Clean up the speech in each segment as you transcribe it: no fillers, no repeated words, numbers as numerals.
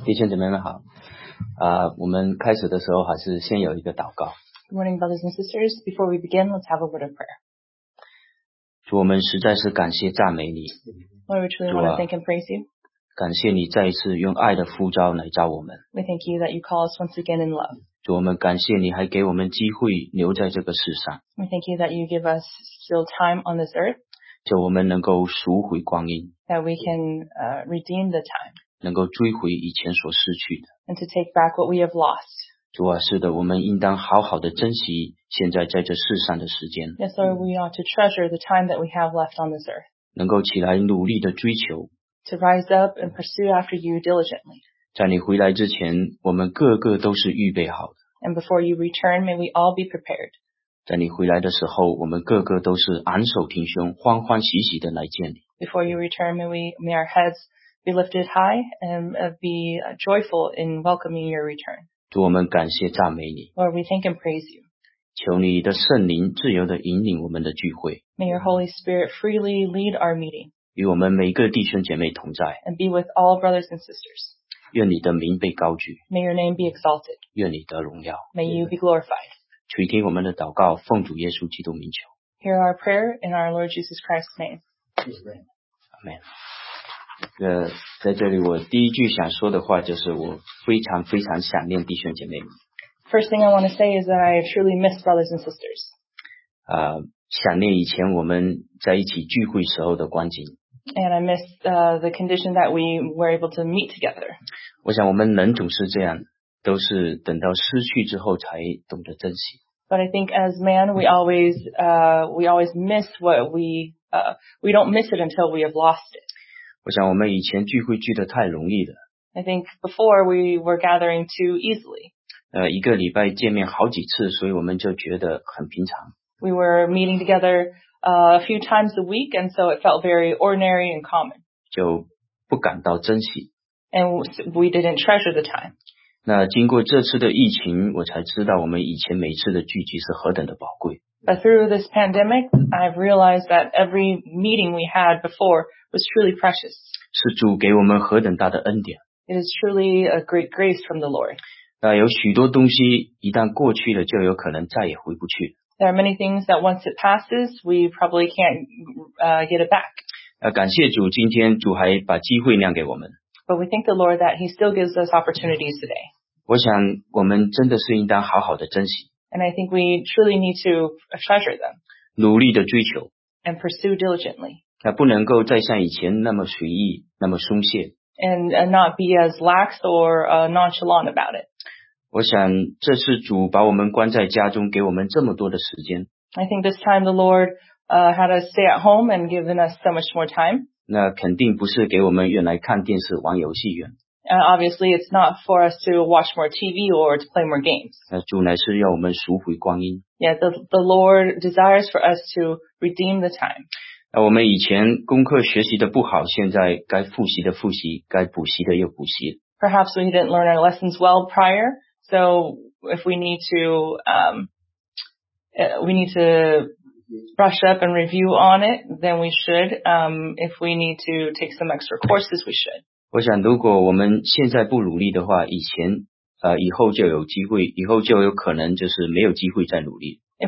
弟兄姐妹们好，我们开始的时候还是先有一个祷告。 Good morning, brothers and sisters. Before we begin, let's have a word of prayer. 主，我们实在是感谢赞美你。 Lord, we truly want to thank and praise you. 感谢你再一次用爱的呼召来召我们。 We thank you that you call us once again in love. 主，我们感谢你还给我们机会留在这个世上， We thank you that you give us still time on this earth, 叫我们能够赎回光阴， that we can redeem the time 能够追回以前所失去的。 and to take back what we have lost. 主啊，是的，我们应当好好的珍惜现在在这世上的时间， Yes, Lord, we ought to treasure the time that we have left on this earth, 能够起来努力的追求。 to rise up and pursue after you diligently. 在你回来之前，我们个个都是预备好的。 And before you return, may we all be prepared. 在你回来的时候，我们个个都是昂首挺胸、欢欢喜喜的来见你。 Before you return, may our heads be lifted high and be joyful in welcoming your return. 主，我们感谢赞美你， Lord, we thank and praise you. 求你的圣灵自由的引领我们的聚会， May your Holy Spirit freely lead our meeting 与我们每个弟兄姐妹同在。 and be with all brothers and sisters. 愿你的名被高举， May your name be exalted. 愿你得荣耀。 May you be glorified. 垂听我们的祷告，奉主耶稣基督名求， Hear our prayer in our Lord Jesus Christ's name. 阿门。在这里我第一句想说的话就是我非常非常想念弟兄姐妹们。 First thing I want to say is that I truly miss brothers and sisters. 想念以前我们在一起聚会时候的光景。 And I miss the condition that we were able to meet together. 我想我们人总是这样，都是等到失去之后才懂得珍惜。 But I think as man, we always miss what we don't miss it until we have lost it. 我想我们以前聚会聚得太容易了， I think before we were gathering too easily. 一个礼拜见面好几次，所以我们就觉得很平常。 We were meeting together a few times a week, and so it felt very ordinary and common. 就不感到珍惜。 And we didn't treasure the time. 那经过这次的疫情，我才知道我们以前每次的聚集是何等的宝贵。 But through this pandemic, I've realized that every meeting we had before was truly precious. 是主给我们何等大的恩典。 It is truly a great grace from the Lord. 那有许多东西一旦过去了，就有可能再也回不去。 There are many things that once it passes, we probably can't get it back. 感谢主，今天主还把机会亮给我们。 But we thank the Lord that He still gives us opportunities today. 我想我们真的是应当好好的珍惜， And I think we truly need to treasure them 努力的追求， and pursue diligently. 不能够再像以前那么随意，那么松懈。 And not be as lax or nonchalant about it. 我想这次主把我们关在家中，给我们这么多的时间， I think this time the Lord had us stay at home and given us so much more time. 那肯定不是给我们用来看电视、玩游戏用。 Obviously, it's not for us to watch more TV or to play more games. 主乃是要我们赎回光阴。 Yeah, the Lord desires for us to redeem the time. 我们以前功课学习的不好，现在该复习的复习，该补习的又补习。 Perhaps we didn't learn our lessons well prior, so if we need to brush up and review on it, then we should. If we need to take some extra courses, we should. 我想如果我们现在不努力的话，以后就有机会，以后就有可能就是没有机会再努力。 If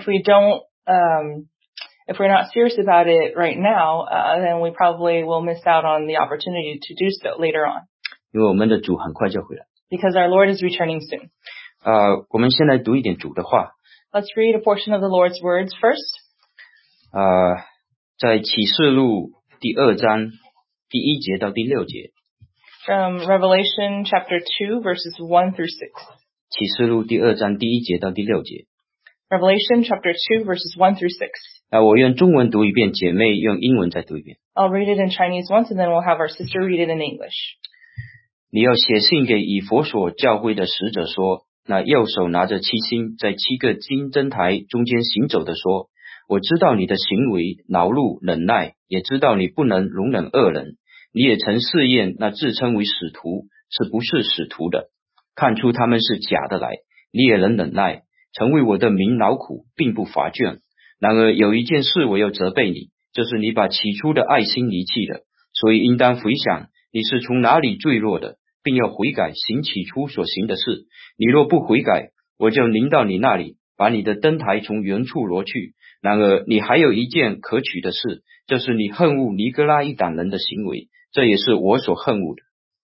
we're not serious about it right now, then we probably will miss out on the opportunity to do so later on. 因为我们的主很快就回来。 Because our Lord is returning soon. 我们先来读一点主的话。 Let's read a portion of the Lord's words first. 在启示录第2章第1节到第6节。 From Revelation chapter 2, verses 1 through 6. 启示录第2章第1节到第6节。 Revelation chapter 2, verses 1 through 6. 我用中文读一遍，姐妹用英文再读一遍。 I'll read it in Chinese once, and then we'll have our sister read it in English. 你要写信给以弗所教会的使者说，那右手拿着7星，在7个金灯台中间行走的说，我知道你的行为，劳碌忍耐，也知道你不能容忍恶人。你也曾试验那自称为使徒，是不是使徒的，看出他们是假的来。你也能忍耐，曾为我的名劳苦，并不乏倦。然而有一件事我要责备你，就是你把起初的爱心离弃了，所以应当回想你是从哪里坠落的， 并要悔改，行起初所行的事。你若不悔改，我就临到你那里，把你的灯台从原处挪去。然而你还有一件可取的事，就是你恨恶尼哥拉一党人的行为，这也是我所恨恶的。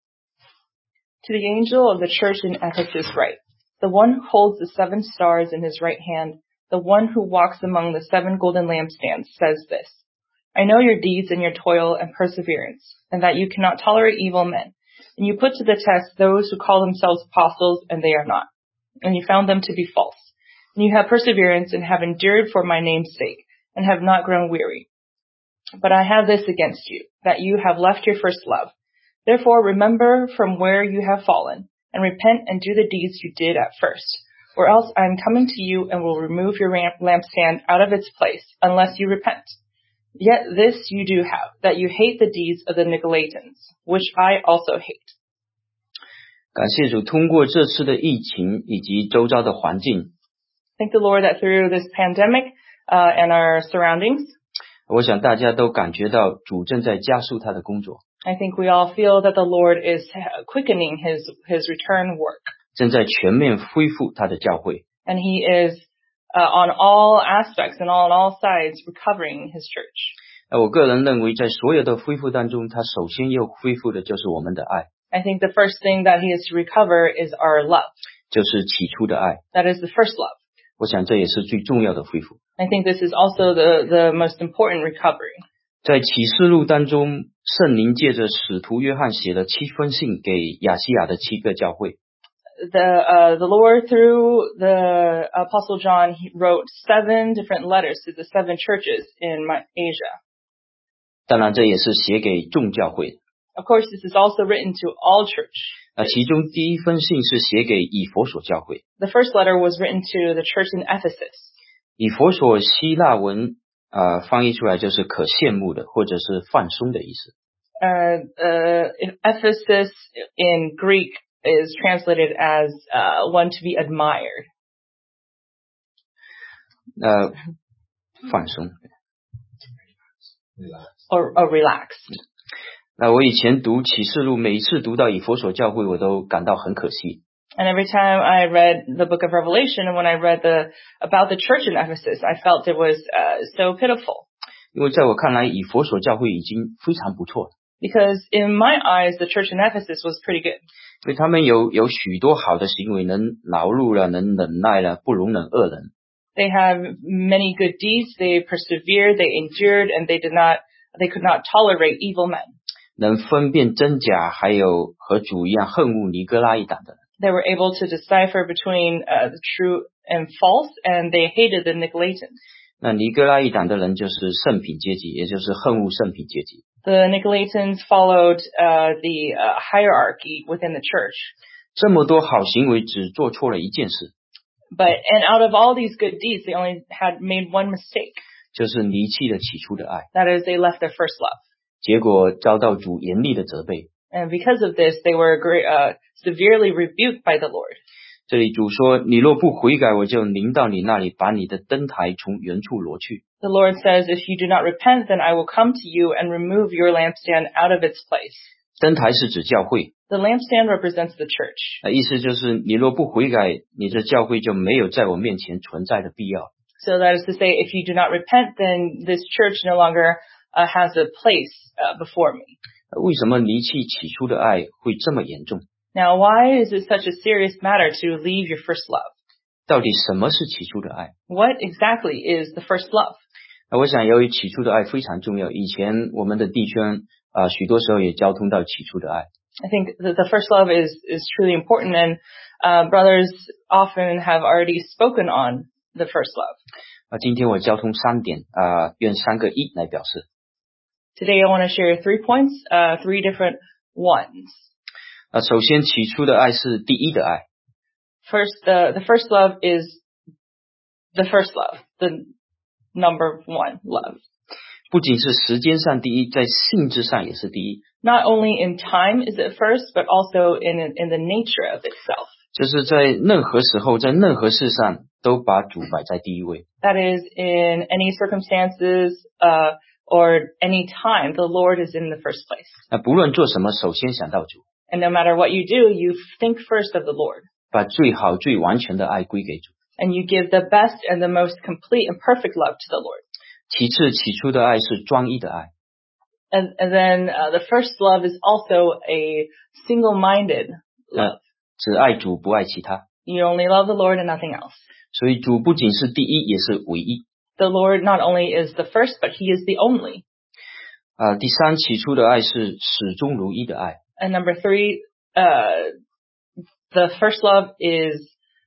To the angel of the church in Ephesus write, the one who holds the 7 stars in his right hand, the one who walks among the 7 golden lampstands, says this: I know your deeds and your toil and perseverance, and that you cannot tolerate evil men. And you put to the test those who call themselves apostles, and they are not. And you found them to be false. And you have perseverance and have endured for my name's sake, and have not grown weary. But I have this against you, that you have left your first love. Therefore remember from where you have fallen, and repent and do the deeds you did at first. Or else I am coming to you and will remove your lampstand out of its place, unless you repent. Yet this you do have, that you hate the deeds of the Nicolaitans, which I also hate. 感谢主，通过这次的疫情以及周遭的环境， Thank the Lord that through this pandemic and our surroundings, 我想大家都感觉到主正在加速他的工作， I think we all feel that the Lord is quickening his return work. 正在全面恢复他的教会。 And he is on all aspects and on all sides recovering his church. 我个人认为在所有的恢复当中，他首先要恢复的就是我们的爱， I think the first thing that he is to recover is our love. 就是起初的爱。 That is the first love. 我想这也是最重要的恢复。 I think this is also the most important recovery. 在启示录当中，圣灵借着使徒约翰写了7封信给亚细亚的7个教会。 The Lord through the Apostle John, he wrote 7 different letters to the 7 churches in Asia. 当然这也是写给众教会。 Of course, this is also written to all church. 其中第一封信是写给以弗所教会。 The first letter was written to the church in Ephesus. 以弗所希腊文翻译出来就是可羡慕的，或者是放松的意思。 Ephesus in Greek is translated as one to be admired. 放松。 Or relaxed. 我以前读启示录，每一次读到以弗所教会，我都感到很可惜。 And every time I read the book of Revelation, and when I read about the church in Ephesus, I felt it was so pitiful. 因为在我看来，以弗所教会已经非常不错了。 Because in my eyes, the church in Ephesus was pretty good. 因为他们有许多好的行为，能劳碌了，能忍耐了，不容忍恶人。 They have many good deeds. They persevered, they endured, and they could not tolerate evil men. 能分辨真假，还有和主一样恨恶尼哥拉一党的人。 They were able to decipher between the true and false, and they hated the Nicolaitans. 那尼哥拉一党的人就是圣品阶级，也就是恨恶圣品阶级。 The Nicolaitans followed the hierarchy within the church. 这么多好行为，只做错了一件事， And out of all these good deeds, they only had made one mistake. 就是离弃了起初的爱， That is, they left their first love. 结果遭到主严厉的责备。 And because of this, they were severely rebuked by the Lord. 这里主说：“你若不悔改，我就临到你那里，把你的灯台从原处挪去。” The Lord says, if you do not repent, then I will come to you and remove your lampstand out of its place. 灯台是指教会， The lampstand represents the church. 意思就是你若不悔改，你这教会就没有在我面前存在的必要。 So that is to say, if you do not repent, then this church no longer has a place before me. 为什么离弃起初的爱会这么严重？ Now, why is it such a serious matter to leave your first love? 到底什么是起初的爱？ What exactly is the first love? 我想由于起初的爱非常重要，以前我们的弟兄许多时候也交通到起初的爱。 I think that the first love is truly important, and brothers often have already spoken on the first love. 今天我交通3点用3个一来表示。 Today I want to share 3 points, 3 different ones. 首先起初的爱是第一的爱。 First, the first love is the first love, the number 1 love. 不仅是时间上第一，在性质上也是第一。 Not only in time is it first, but also in the nature of itself. 就是在任何时候，在任何事上都把主摆在第一位。 That is, in any circumstances or any time, the Lord is in the first place. 不论做什么，首先想到主。 And no matter what you do, you think first of the Lord. 把最好最完全的爱归给主。 And you give the best and the most complete and perfect love to the Lord. 其次，起初的爱是专一的爱。 And then the first love is also a single-minded love. 只爱主不爱其他。 You only love the Lord and nothing else. 所以主不仅是第一，也是唯一。 The Lord not only is the first, but He is the only. 第三，起初的爱是始终如一的爱。 And number 3, the first love is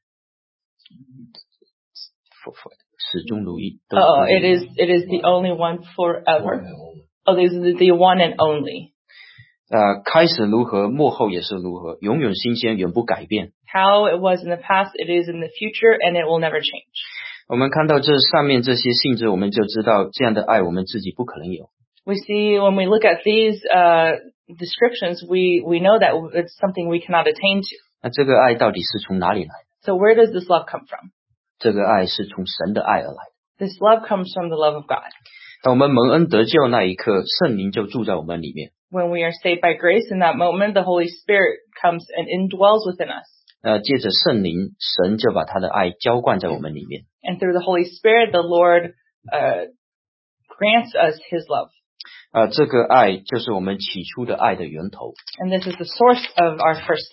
始终如一。 it is the only one forever. Oh, this is the one and only. 开始如何，末后也是如何，永远新鲜，永不改变。 How it was in the past, it is in the future, and it will never change. 我们看到这上面这些性质，我们就知道这样的爱我们自己不可能有。 We see when we look at these descriptions, we know that it's something we cannot attain to. 那这个爱到底是从哪里来的？ So where does this love come from? 这个爱是从神的爱而来的。 This love comes from the love of God. 当我们蒙恩得救那一刻，圣灵就住在我们里面。 When we are saved by grace, in that moment, the Holy Spirit comes and indwells within us. 借着圣灵，神就把他的爱浇灌在我们里面。 And through the Holy Spirit, the Lord grants us His love. 这个爱就是我们起初的爱的源头。 And this is the source of our first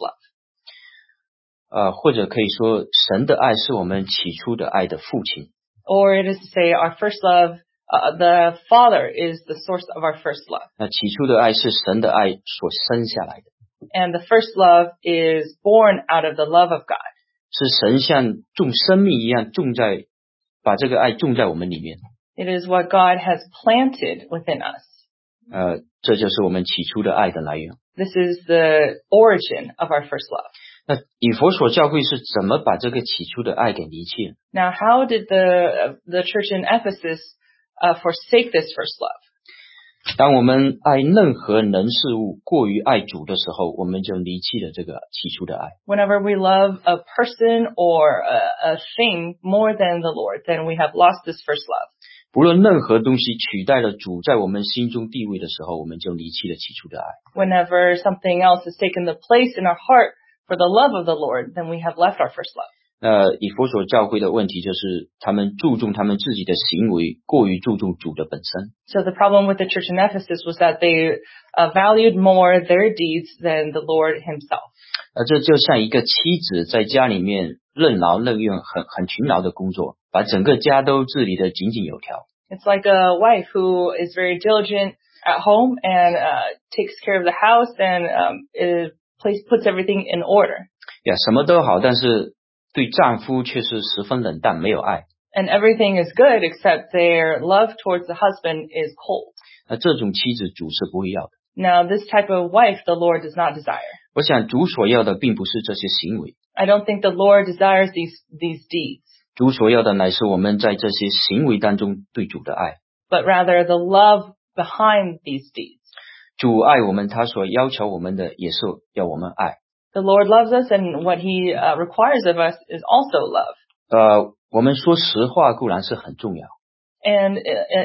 love. 或者可以说，神的爱是我们起初的爱的父亲。 Or it is to say our first love, the Father is the source of our first love. 起初的爱是神的爱所生下来的， And the first love is born out of the love of God. 是神像种生命一样把这个爱种在我们里面。 It is what God has planted within us. 这就是我们起初的爱的来源。 This is the origin of our first love. 那以弗所教会是怎么把这个起初的爱给离弃的？ Now, how did the church in Ephesus forsake this first love? 当我们爱任何人事物过于爱主的时候，我们就离弃了这个起初的爱。 Whenever we love a person or a thing more than the Lord, then we have lost this first love. 不论任何东西取代了主在我们心中地位的时候，我们就离弃了起初的爱。 Whenever something else has taken the place in our heart for the love of the Lord, then we have left our first love. 以弗所教会的问题就是他们注重他们自己的行为，过于注重主的本身。 So the problem with the church in Ephesus was that they valued more their deeds than the Lord Himself. 这就像一个妻子在家里面任劳任怨，很勤劳的工作，把整个家都治理得井井有条。 It's like a wife who is very diligent at home and takes care of the house and puts everything in order. 什么都好，但是对丈夫却是十分冷淡，没有爱。 And everything is good except their love towards the husband is cold. 这种妻子主是不会要的。 Now, this type of wife the Lord does not desire. 我想主所要的并不是这些行为， I don't think the Lord desires these deeds, 主所要的乃是我们在这些行为当中对主的爱。 but rather the love behind these deeds. 主爱我们，他所要求我们的也是要我们爱。 The Lord loves us, and what He requires of us is also love. 我们说实话固然是很重要， And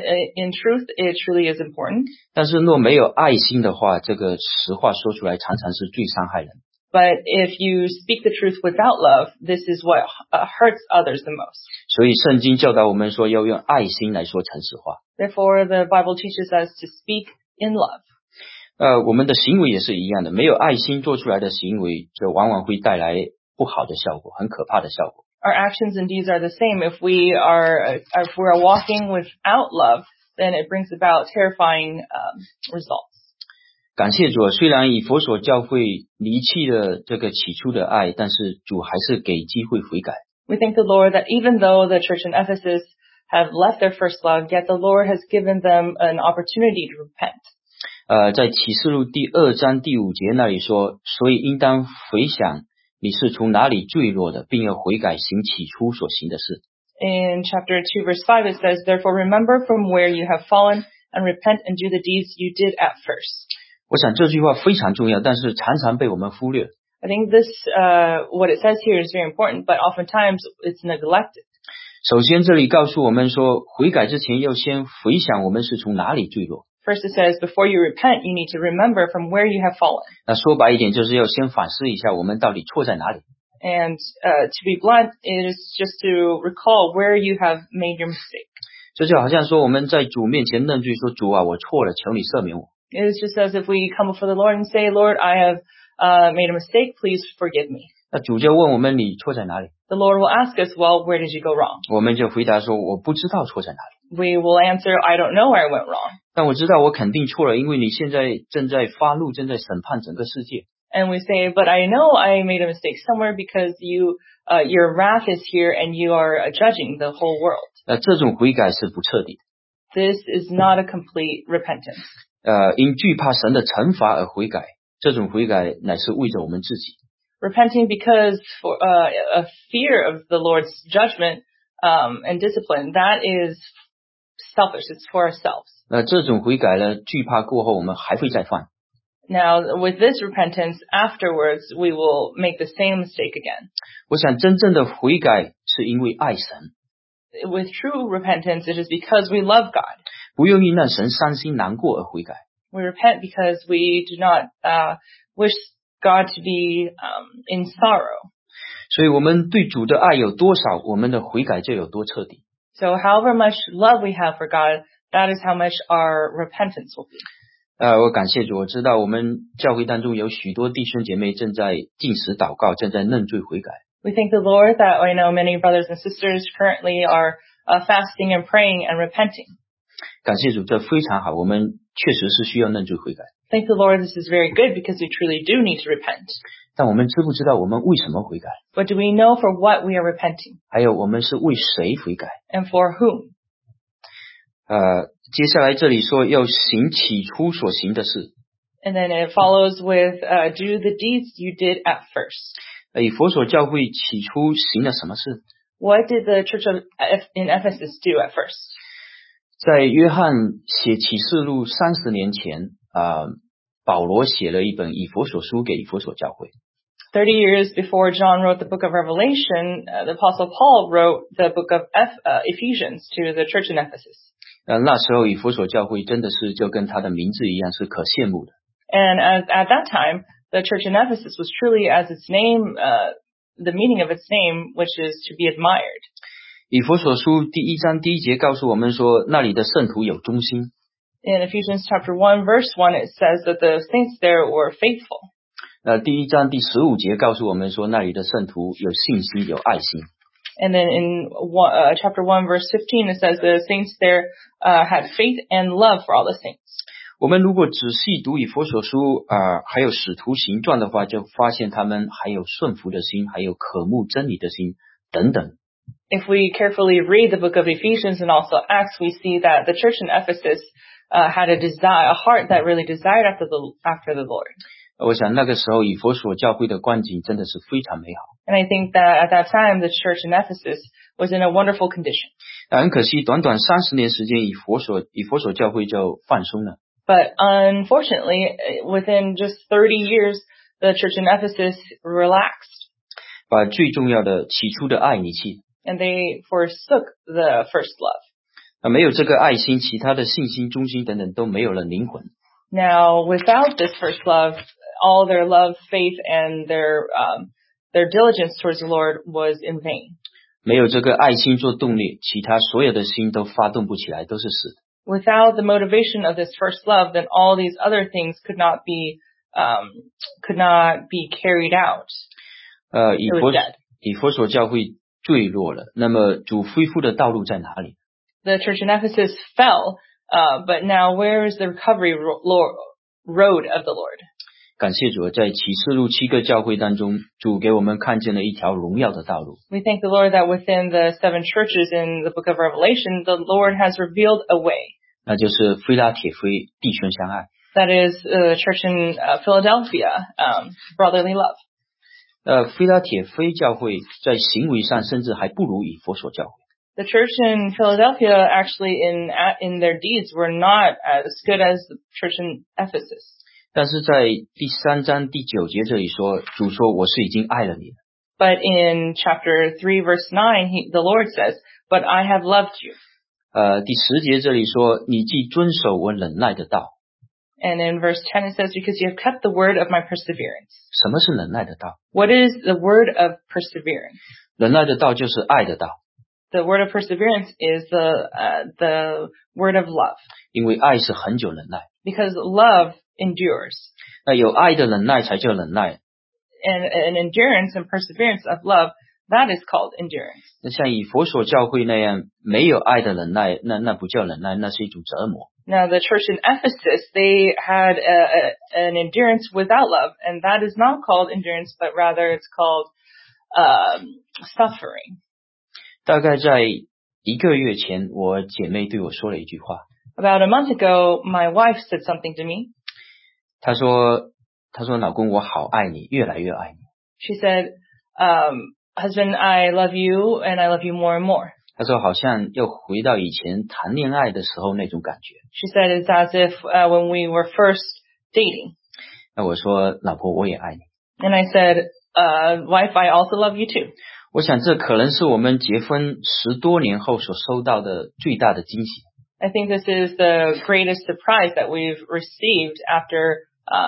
in truth, it truly is important. 但是若没有爱心的话，这个实话说出来常常是最伤害人。 But if you speak the truth without love, this is what hurts others the most. 所以圣经教导我们说要用爱心来说诚实话。 Therefore, the Bible teaches us to speak in love. 我们的行为也是一样的，没有爱心做出来的行为，就往往会带来不好的效果，很可怕的效果。 Our actions and deeds are the same. If we are walking without love, then it brings about terrifying results. 感谢主，虽然以弗所教会离弃了这个起初的爱，但是主还是给机会悔改。 We thank the Lord that even though the church in Ephesus have left their first love, yet the Lord has given them an opportunity to repent. 在启示录第2章第5节那里说，所以应当回想你是从哪里坠落的，并要悔改行起初所行的事。 In chapter 2 verse 5 it says, Therefore remember from where you have fallen and repent and do the deeds you did at first. 我想这句话非常重要，但是常常被我们忽略。 I think this, what it says here is very important, but oftentimes it's neglected. 首先这里告诉我们说，悔改之前要先回想我们是从哪里坠落。 First it says, before you repent, you need to remember from where you have fallen. 那说白一点，就是要先反思一下我们到底错在哪里。 And to be blunt, it is just to recall where you have made your mistake. 这就好像说我们在主面前认罪说，主啊，我错了，求你赦免我。 It is just as if we come before the Lord and say, Lord, I have made a mistake, please forgive me. 那主就问我们，你错在哪里？ The Lord will ask us, well, where did you go wrong? 我们就回答说，我不知道错在哪里。 We will answer, I don't know where I went wrong. 但我知道我肯定错了，因为你现在正在发怒，正在审判整个世界。 And we say, but I know I made a mistake somewhere because your wrath is here and you are judging the whole world. 那这种悔改是不彻底的。 This is not a complete repentance. 因惧怕神的惩罚而悔改，这种悔改乃是为着我们自己。 Repenting because for a fear of the Lord's judgment and discipline, that is selfish. It's for ourselves. 那这种悔改呢，惧怕过后我们还会再犯。 Now, with this repentance, afterwards, we will make the same mistake again. 我想真正的悔改是因为爱神， With true repentance, it is because we love God. 不愿意让神伤心难过而悔改。 We repent because we do not wish God to be in sorrow. 所以我们对主的爱有多少，我们的悔改就有多彻底。 So however much love we have for God, that is how much our repentance will be. 我感谢主，我知道我们教会当中有许多弟兄姐妹正在禁食祷告，正在认罪悔改。 We thank the Lord that I know many brothers and sisters currently are fasting and praying and repenting. 感谢主，这非常好，我们确实是需要认罪悔改。 Thank the Lord, this is very good because we truly do need to repent. 但我们知不知道我们为什么悔改？ But do we know for what we are repenting 还有我们是为谁悔改？ and for whom? 接下来这里说要行起初所行的事。 And then it follows with do the deeds you did at first. 以弗所教会起初行了什么事？ What did the church in Ephesus do at first? 在约翰写启示录30年前，保罗写了一本以弗所书给以弗所教会。 30 years before John wrote the book of Revelation, the Apostle Paul wrote the book of Ephesians to the church in Ephesus. 那时候以弗所教会真的是就跟他的名字一样，是可羡慕的。 And at that time, the church in Ephesus was truly as its name, the meaning of its name, which is to be admired. 以弗所书第1章第1节告诉我们说，那里的圣徒有忠心。 In Ephesians chapter 1, verse 1, it says that the saints there were faithful. 第1章第15节告诉我们说，那里的圣徒有信心，有爱心。 And then in chapter 1, verse 15, it says the saints there had faith and love for all the saints. 我们如果仔细读以弗所书还有使徒行传的话，就发现他们还有顺服的心，还有渴慕真理的心等等。 If we carefully read the book of Ephesians and also Acts, we see that the church in Ephesus had a heart that really desired after the Lord. 我想那个时候以弗所教会的光景真的是非常美好。 And I think that at that time, the church in Ephesus was in a wonderful condition. 很可惜，短短30年时间，以弗所教会就放松了。 But unfortunately, within just 30 years, the church in Ephesus relaxed. 把最重要的起初的爱离弃。 And they forsook the first love. 没有这个爱心，其他的信心、忠心等等都没有了灵魂。 Now, without this first love, all their love, faith, and their diligence towards the Lord was in vain. 没有这个爱心做动力，其他所有的心都发动不起来，都是死的。 Without the motivation of this first love, then all these other things could not be carried out. 以弗所教会坠落了，那么主恢复的道路在哪里？ The church in Ephesus fell, but now where is the recovery road of the Lord? 感谢主，在启示录7个教会当中，主给我们看见了一条荣耀的道路。 We thank the Lord that within the 7 churches in the book of Revelation, the Lord has revealed a way. 那就是非拉铁非弟兄相爱。 That is the church in Philadelphia, brotherly love. 非拉铁非教会在行为上甚至还不如以弗所教会。 The church in Philadelphia actually in their deeds were not as good as the church in Ephesus. 但是在第3章第9节这里说，主说我是已经爱了你了。 But in chapter 3 verse 9, the Lord says, but I have loved you. 第10节这里说，你既遵守我忍耐的道。 And in verse 10 it says, because you have kept the word of my perseverance. 什么是忍耐的道？ What is the word of perseverance? 忍耐的道就是爱的道， The word of perseverance is the word of love. 因为爱是很久忍耐。 Because love endures. 那有爱的忍耐才叫忍耐。 And endurance and perseverance of love, that is called endurance. 那像以弗所教会那样没有爱的忍耐，那不叫忍耐，那是一种折磨。 Now the church in Ephesus, they had an endurance without love, and that is not called endurance, but rather it's called suffering. 大概在1个月前，我姐妹对我说了一句话。 About a month ago, my wife said something to me. 她说老公，我好爱你，越来越爱你。 She said, husband, I love you, and I love you more and more. 她说好像又回到以前谈恋爱的时候那种感觉。 She said it's as if when we were first dating. 那我说老婆，我也爱你。 And I said, wife, I also love you too. 我想这可能是我们结婚10多年后所收到的最大的惊喜。 I think this is the greatest surprise that we've received after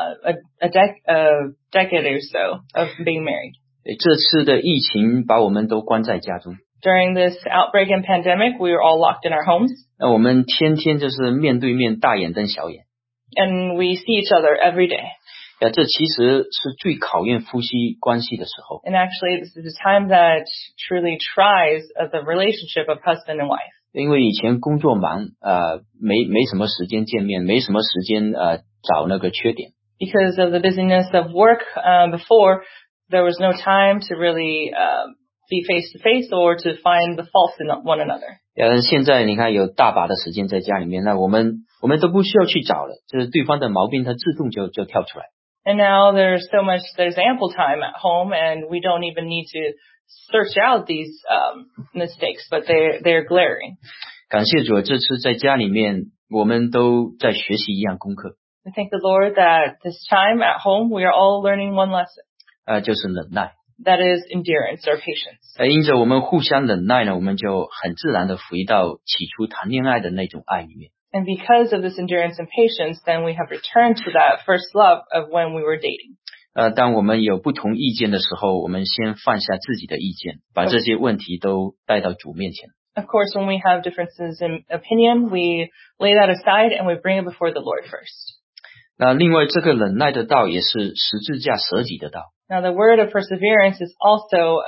a decade or so of being married. 这次的疫情把我们都关在家中。 During this outbreak and pandemic, we were all locked in our homes. 那我们天天就是面对面大眼瞪小眼。 And we see each other every day. 这其实是最考验夫妻关系的时候。 And actually, this is a time that truly tries the relationship of husband and wife. 因为以前工作忙，没什么时间见面，没什么时间找那个缺点。 Because of the busyness of work before, there was no time to really be face to face or to find the faults in one another. 现在你看有大把的时间在家里面，那我们都不需要去找了，就是对方的毛病它自动就跳出来。 And now there's ample time at home, and we don't even need to search out these mistakes, but they're glaring. 感谢主，这次在家里面我们都在学习一样功课。 I thank the Lord that this time at home we are all learning one lesson. 就是忍耐。 That is endurance or patience. 因着我们互相忍耐呢，我们就很自然的回到起初谈恋爱的那种爱里面。 And because of this endurance and patience, then we have returned to that first love of when we were dating. 当我们有不同意见的时候，我们先放下自己的意见，把这些问题都带到主面前。 Of course, when we have differences in opinion, we lay that aside and we bring it before the Lord first. 那另外这个忍耐的道也是十字架舍己的道。 Now, the word of perseverance is also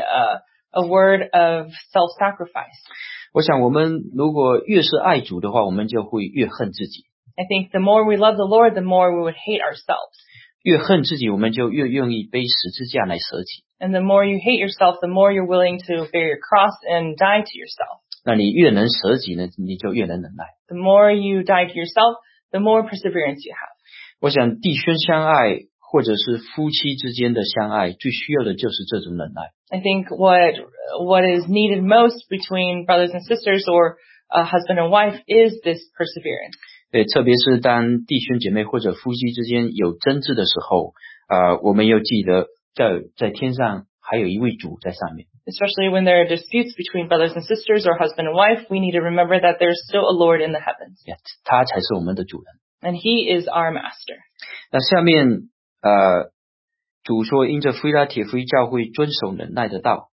a word of self-sacrifice. 我想我们如果越是爱主的话，我们就会越恨自己。 I think the more we love the Lord, the more we would hate ourselves. 越恨自己，我们就越愿意背十字架来舍己。 And the more you hate yourself, the more you're willing to bear your cross and die to yourself. 那你越能舍己呢，你就越能忍耐。 The more you die to yourself, the more perseverance you have. 我想弟兄相爱，或者是夫妻之间的相爱，最需要的就是这种忍耐。 I think what is needed most between brothers and sisters or husband and wife is this perseverance. 对，特别是当弟兄姐妹或者夫妻之间有争执的时候，我们要记得在天上还有一位主在上面。 Especially when there are disputes between brothers and sisters or husband and wife, we need to remember that there's still a Lord in the heavens. 他才是我们的主人。 And He is our master. 那下面主说，因着腓拉铁非教会遵守忍耐的道。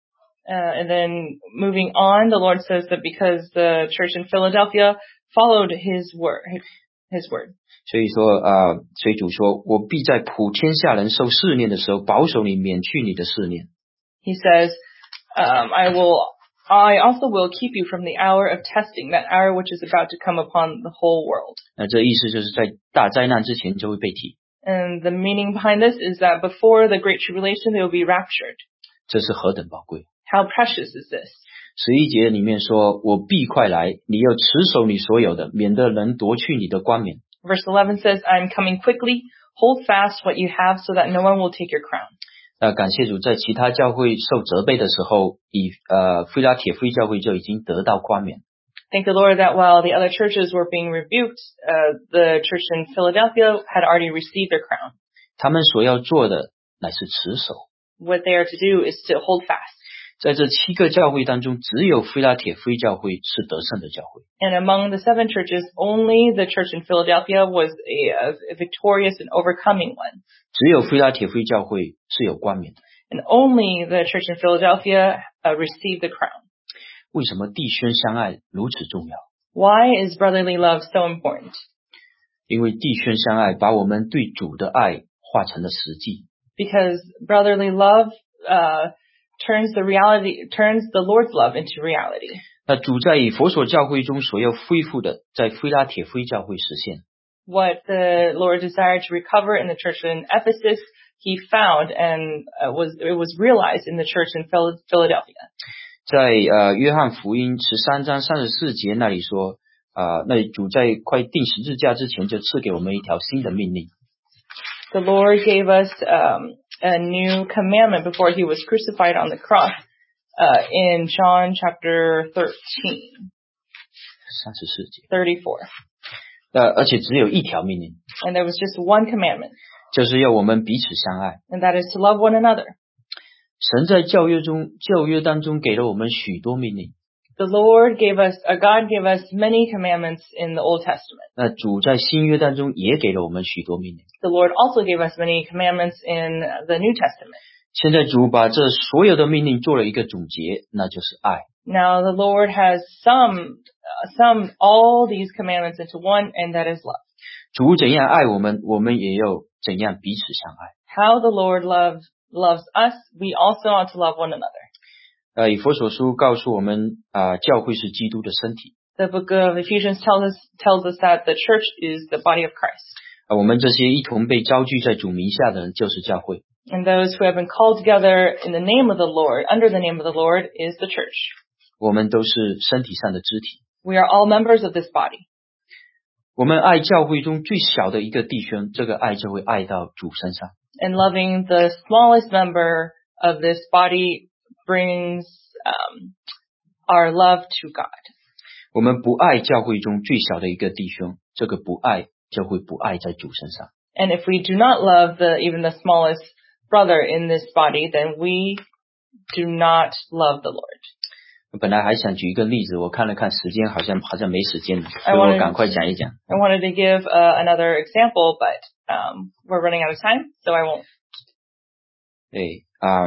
And then moving on, the Lord says that because the church in Philadelphia followed His word. 所以说所以主说，我必在普天下人受试炼的时候，保守你，免去你的试炼。 He says, I also will keep you from the hour of testing, that hour which is about to come upon the whole world. 那这意思就是在大灾难之前就会被提。 And the meaning behind this is that before the great tribulation, they will be raptured. 这是何等宝贵。 How precious is this? 11节里面说，我必快来，你要持守你所有的，免得人夺去你的冠冕。 Verse 11 says, I am coming quickly. Hold fast what you have so that no one will take your crown. 感谢主，在其他教会受责备的时候，腓拉铁非教会就已经得到冠冕。 Thank the Lord that while the other churches were being rebuked, the church in Philadelphia had already received their crown. 他们所要做的乃是持守。 What they are to do is to hold fast. 在这7个教会当中，只有菲拉铁非教会是得胜的教会。 And among the 7 churches, only the church in Philadelphia was a victorious and overcoming one. 只有菲拉铁非教会是有冠冕的。 And only the church in Philadelphia received the crown. 为什么弟兄相爱如此重要？ Why is brotherly love so important? 因为弟兄相爱把我们对主的爱化成了实际。 Because brotherly love turns the Lord's love into reality. 那主在以弗所教会中所要恢复的，在菲拉铁非教会实现。 What the Lord desired to recover in the church in Ephesus, he found and it was realized in the church in Philadelphia. 在约翰福音13章34节那里说，那里主在快定十字架之前就赐给我们一条新的命令。 The Lord gave us a new commandment before he was crucified on the cross in John chapter 34节。 34. 而且只有一条命令， And there was just one commandment, 就是要我们彼此相爱。 and that is to love one another. 神在教约当中给了我们许多命令。 God gave us many commandments in the Old Testament. 那主在新约当中也给了我们许多命令。 The Lord also gave us many commandments in the New Testament. 现在主把这所有的命令做了一个总结，那就是爱。 Now the Lord has summed all these commandments into one, and that is love. 主怎样爱我们，我们也要怎样彼此相爱。 How the Lord loves us, we also ought to love one another. 以弗所书告诉我们，教会是基督的身体。 The book of Ephesians tells us that the church is the body of Christ. 我们这些一同被召聚在主名下的人就是教会。 And those who have been called together in the name of the Lord, under the name of the Lord, is the church. 我们都是身体上的肢体。 We are all members of this body. 我们爱教会中最小的一个弟兄，这个爱就会爱到主身上。 And loving the smallest member of this body brings our love to God. 我们不爱教会中最小的一个弟兄，这个不爱就会不爱在主身上。 And if we do not love even the smallest brother in this body, then we do not love the Lord. 本来还想举一个例子，我看了看时间，好像没时间了，所以我赶快讲一讲。 I wanted to give another example, but we're running out of time, so I won't. 对，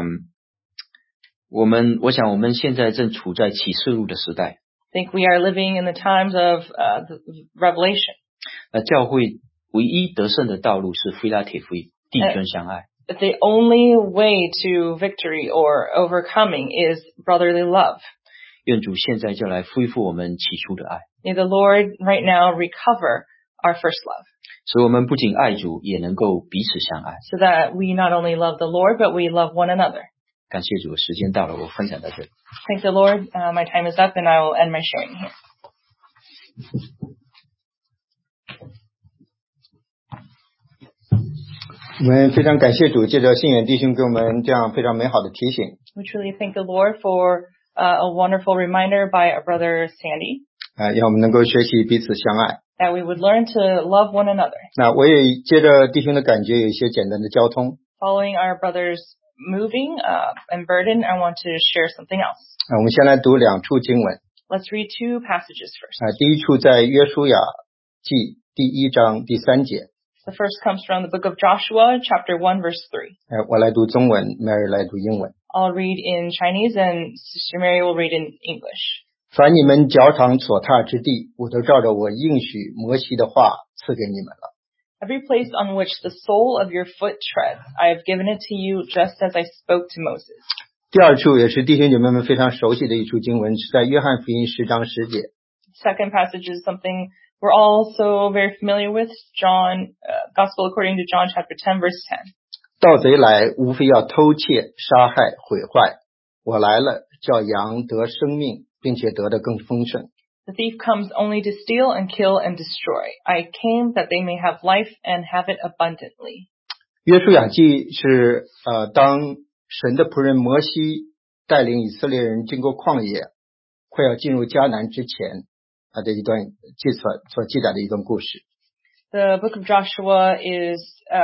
我想我们现在正处在启示录的时代。 I think we are living in the times of the Revelation. 教会唯一得胜的道路是菲拉铁非，弟兄相爱。 But the only way to victory or overcoming is brotherly love. 愿主现在就来恢复我们起初的爱。 May the Lord right now recover our first love, 使我们不仅爱主，也能够彼此相爱。 so that we not only love the Lord, but we love one another. 感谢主，时间到了，我分享到这里。 Thank the Lord. My time is up, and I will end my sharing here. 我们非常感谢主，借着信远弟兄给我们这样非常美好的提醒。 We truly thank the Lord for a wonderful reminder by our brother Sandy, 让我们能够学习彼此相爱。 that we would learn to love one another. 那我也接着弟兄的感觉，有一些简单的交通。 Following our brother's moving and burden, I want to share something else. 我们先来读2处经文。 Let's read 2 passages first. 第一处在约书亚记第1章第3节。 The first comes from the book of Joshua, chapter 1, verse 3. 我来读中文 ，Mary 来读英文。 I'll read in Chinese and Sister Mary will read in English. 凡你们脚掌所踏之地，我都照着我应许摩西的话赐给你们了。 Every place on which the sole of your foot treads, I have given it to you just as I spoke to Moses. 第二处也是弟兄姐妹们非常熟悉的一处经文，是在约翰福音10章10节。 Second passage is something we're also very familiar with, Gospel according to John chapter 10, verse 10. 盗贼来，无非要偷窃、杀害、毁坏。我来了，叫羊得生命，并且得的更丰盛。 The thief comes only to steal and kill and destroy. I came that they may have life and have it abundantly. 约书亚记是当神的仆人摩西带领以色列人经过旷野，快要进入迦南之前的一段所记载的一段故事。 The book of Joshua is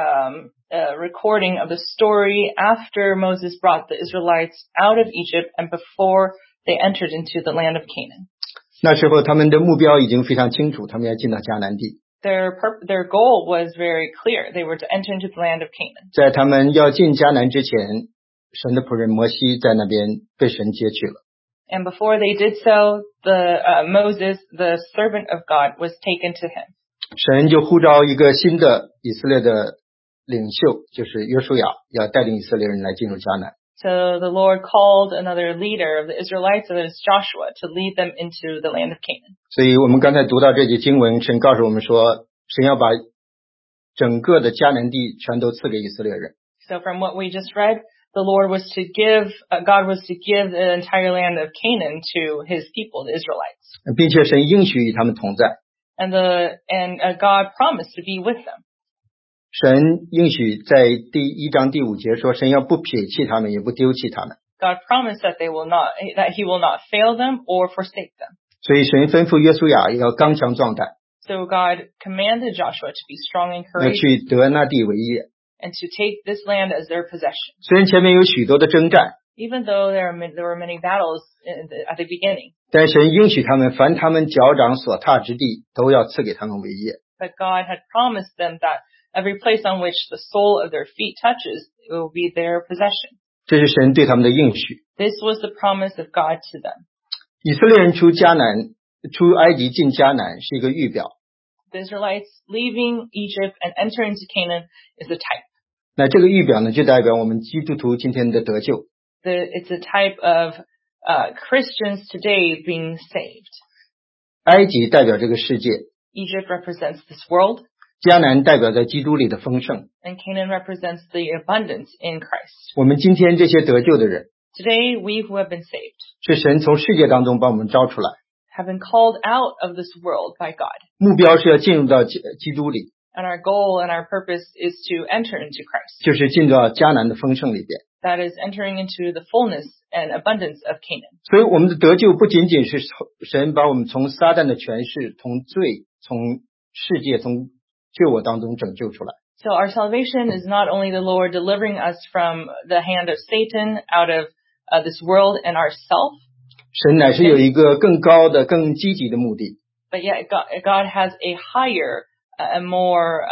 a recording of the story after Moses brought the Israelites out of Egypt and before they entered into the land of Canaan. 那时候他们的目标已经非常清楚，他们要进到迦南地。 Their goal was very clear. They were to enter into the land of Canaan. 在他们要进迦南之前，神的仆人摩西在那边被神接去了。 And before they did so, Moses, the servant of God, was taken to him. 神就呼召一个新的以色列的领袖，就是约书亚，要带领以色列人来进入迦南。 So the Lord called another leader of the Israelites, and that is Joshua, to lead them into the land of Canaan. 所以我们刚才读到这节经文，神告诉我们说，神要把整个的迦南地全都赐给以色列人。 So from what we just read, the Lord was to give, God was to give the entire land of Canaan to his people, the Israelites. 并且神应许与他们同在。 And God promised to be with them. 神应许在第1章第5节说，神要不撇弃他们，也不丢弃他们。 God promised that he will not fail them or forsake them. 所以神吩咐约书亚要刚强壮胆。 So God commanded Joshua to be strong and 要 courageous 去得那地为业。 and to take this land as their possession. 虽然前面有许多的征战， Even though there were many battles at the beginning, 但神应许他们，凡他们脚掌所踏之地，都要赐给他们为业。 but God had promised them that every place on which the sole of their feet touches, it will be their possession. 这是神对他们的应许。 This was the promise of God to them. 以色列人出埃及进迦南是一个预表。 The Israelites leaving Egypt and entering into Canaan is a type. 那这个预表呢，就代表我们基督徒今天的得救。 It's a type of Christians today being saved. 埃及代表这个世界， Egypt represents this world, 迦南代表在基督里的丰盛。 and Canaan represents the abundance in Christ. 我们今天这些得救的人， Today, we who have been saved 是神从世界当中把我们招出来， have been called out of this world by God. 目标是要进入到基督里， And our goal and our purpose is to enter into Christ. 就是进到迦南的丰盛里边。 That is entering into the fullness and abundance of Canaan. 所以我们的得救不仅仅是神把我们从撒旦的权势、从罪、从世界、从罪恶当中拯救出来。 So our salvation is not only the Lord delivering us from the hand of Satan out of this world and ourself, 神乃是有一个更高的、更积极的目的， but yet God has a higher and more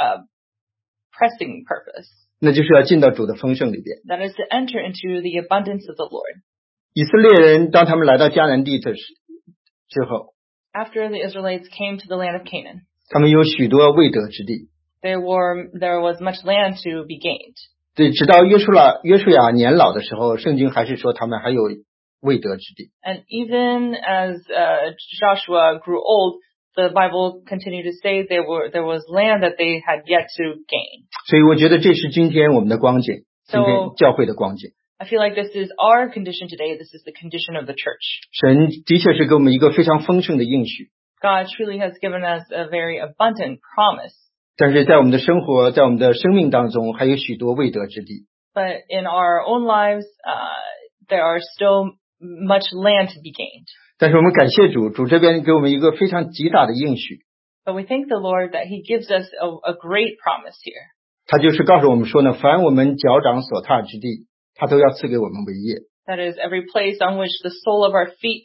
pressing purpose. 那就是要进到主的丰盛里边。 That is to enter into the abundance of the Lord. 以色列人当他们来到迦南地之后， After the Israelites came to the land of Canaan, 他们有许多未得之地。 there was much land to be gained. 对，直到约书亚年老的时候，圣经还是说他们还有未得之地。 And even as Joshua grew old, the Bible continued to say there was land that they had yet to gain. 所以我觉得这是今天我们的光景， So- 今天教会的光景。 I feel like this is our condition today. This is the condition of the church. 神的确是给我们一个非常丰盛的应许， God truly has given us a very abundant promise. 但是在我们的生活，在我们的生命当中，还有许多未得之地。 But in our own lives, there are still much land to be gained. 但是我们感谢主，主这边给我们一个非常极大的应许， But we thank the Lord that He gives us a great promise here. 他就是告诉我们说呢，凡我们脚掌所踏之地，他都要赐给我们为业。 That is, every place on which the sole of our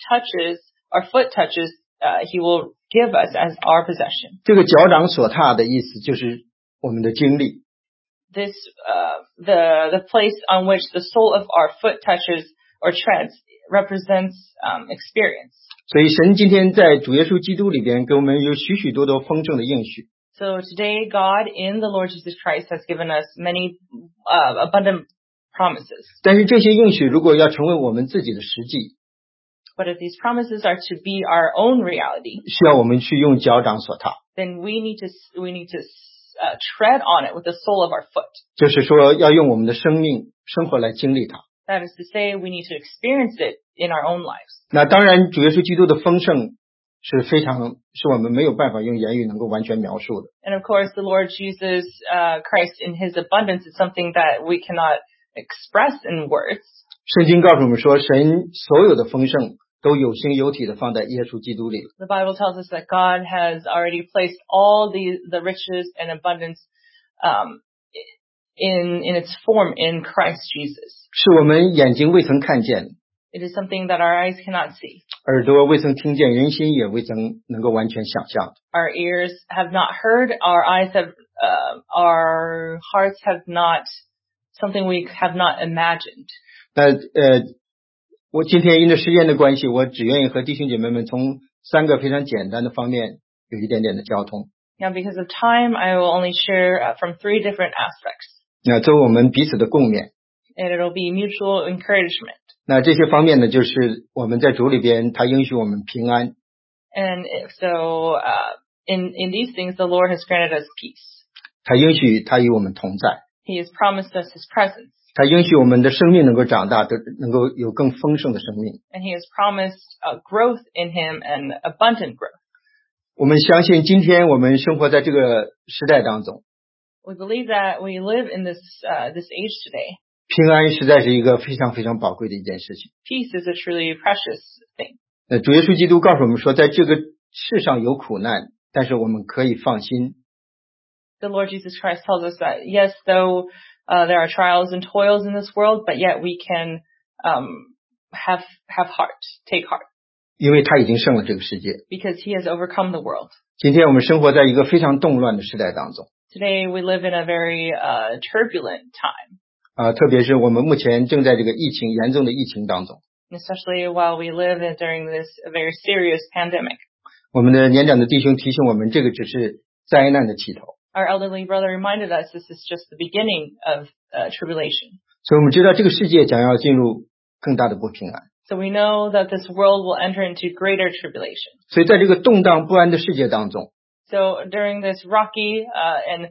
foot touches, He will give us as our possession. 这个脚掌所踏的意思就是我们的经历， This, the place on which the sole of our foot touches or treads represents experience. 所以神今天在主耶稣基督里边给我们有许许多多丰盛的应许。 So today, God in the Lord Jesus Christ has given us many abundant promises. 但是这些应许如果要成为我们自己的实际， But if these promises are to be our own reality, 需要我们去用脚掌所踏， then we need to tread on it with the sole of our foot. 就是说要用我们的生活来经历它。 That is to say, we need to experience it in our own lives. 那当然，主耶稣基督的丰盛是我们没有办法用言语能够完全描述的。 And of course, the Lord Jesus Christ in His abundance is something that we cannot express in words. 圣经告诉我们说，神所有的丰盛都有形有体的放在耶稣基督里。 The Bible tells us that God has already placed all the riches and abundance in its form in Christ Jesus. 是我们眼睛未曾看见， It is something that our eyes cannot see. 耳朵未曾听见，人心也未曾能够完全想象。 Our ears have not heard, our hearts have not, something we have not imagined. 那我今天因着时间的关系，我只愿意和弟兄姐妹们从3个非常简单的方面有一点点的交通。 Now, because of time, I will only share from 3 different aspects. 那作为我们彼此的共勉。 And it'll be mutual encouragement. 那这些方面呢，就是我们在主里边，他应许我们平安。 And so, in these things, the Lord has granted us peace. 他应许他与我们同在。 He has promised us His presence. 他应许我们的生命能够长大，能够有更丰盛的生命。 And He has promised growth in Him and abundant growth. 我们相信今天我们生活在这个时代当中， We believe that we live in this age today. 平安实在是一个非常非常宝贵的一件事情。 Peace is a truly precious thing. 主耶稣基督告诉我们说，在这个世上有苦难，但是我们可以放心。 The Lord Jesus Christ tells us that, yes, though there are trials and toils in this world, but yet we can have heart, take heart. 因为他已经胜了这个世界。 Because He has overcome the world. 今天我们生活在一个非常动乱的时代当中。 Today we live in a very turbulent time. 特别是我们目前正在这个严重的疫情当中。 Especially while we live during this very serious pandemic. 我们的年长的弟兄提醒我们，这个只是灾难的起头。 Our elderly brother reminded us this is just the beginning of tribulation. 所以我们知道这个世界将要进入更大的不平安。 So we know that this world will enter into greater tribulation. 所以在这个动荡不安的世界当中， So during this rocky and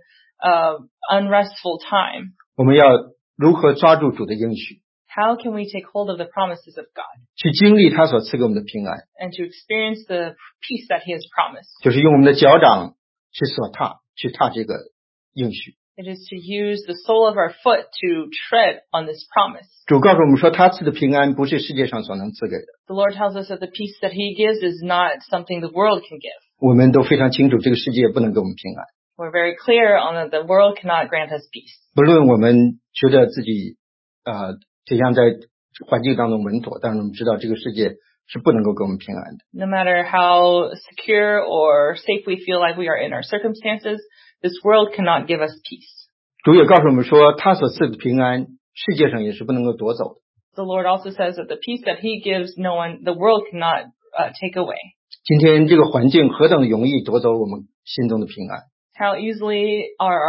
unrestful time, 我们要如何抓住主的应许， how can we take hold of the promises of God 去经历他所赐给我们的平安， and to experience the peace that He has promised? 就是用我们的脚掌去踏这个应许。 It is to use the sole of our foot to tread on this promise. 主告诉我们说，他赐的平安不是世界上所能赐给的。 The Lord tells us that the peace that He gives is not something the world can give. 我们都非常清楚，这个世界不能给我们平安。 We're very clear on that the world cannot grant us peace. 不论我们觉得自己怎样在环境当中稳妥，但是我们知道这个世界是不能够给我们平安的。 No matter how secure or safe we feel like we are in our circumstances, this world cannot give us peace. 主也告诉我们说，他所赐的平安，世界上也是不能够夺走的。 The Lord also says that the peace that He gives, the world cannot take away. 今天这个环境何等容易夺走我们心中的平安。 How easily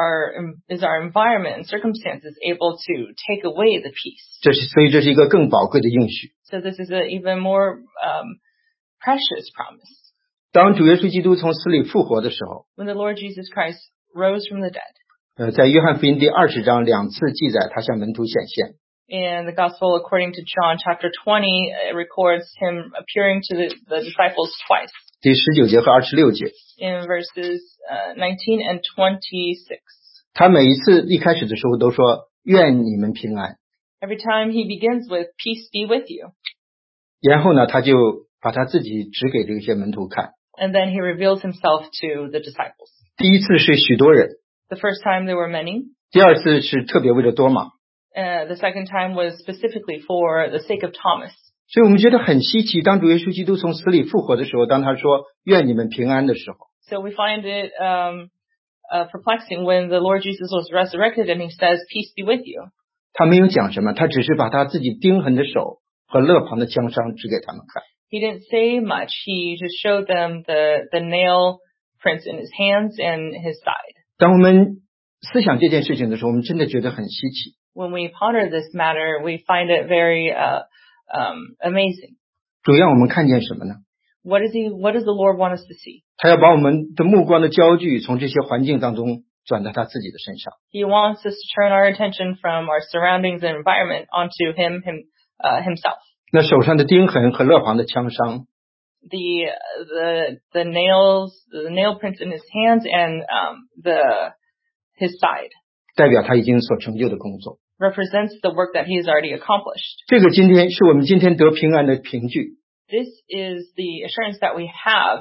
is our environment and circumstances able to take away the peace? 所以这是一个更宝贵的应许。 So this is an even more precious promise. 当主耶稣基督从死里复活的时候， When the Lord Jesus Christ rose from the dead, 在约翰福音第20章2次记载他向门徒显现。 in the Gospel according to John chapter 20, it records Him appearing to the disciples twice. 第19节和26节， In verses 19 and 26. 他每一次一开始的时候都说愿你们平安， Every time He begins with, peace be with you. 然后呢他就把他自己指给这些门徒看。 And then He reveals Himself to the disciples. 第一次是许多人， The first time there were many. 第二次是特别为了多马。 The second time was specifically for the sake of Thomas. 所以我们觉得很稀奇，当主耶稣基督从死里复活的时候，当他说愿你们平安的时候， So we find it perplexing when the Lord Jesus was resurrected and He says, peace be with you. 他没有讲什么，他只是把他自己钉痕的手和肋旁的枪伤指给他们看。 He didn't say much. He just showed them the nail prints in His hands and His side. 当我们思想这件事情的时候，我们真的觉得很稀奇。 When we ponder this matter, we find it very amazing. 主要我们看见什么呢？ What does the Lord want us to see? 他要把我们的目光的焦距从这些环境当中转到他自己的身上。 He wants us to turn our attention from our surroundings and environment onto Himself. 那手上的钉痕和肋旁的枪伤， The nail prints in His hands and His side 代表他已经所成就的工作。 represents the work that He has already accomplished. 这个今天是我们今天得平安的凭据。 This is the assurance that we have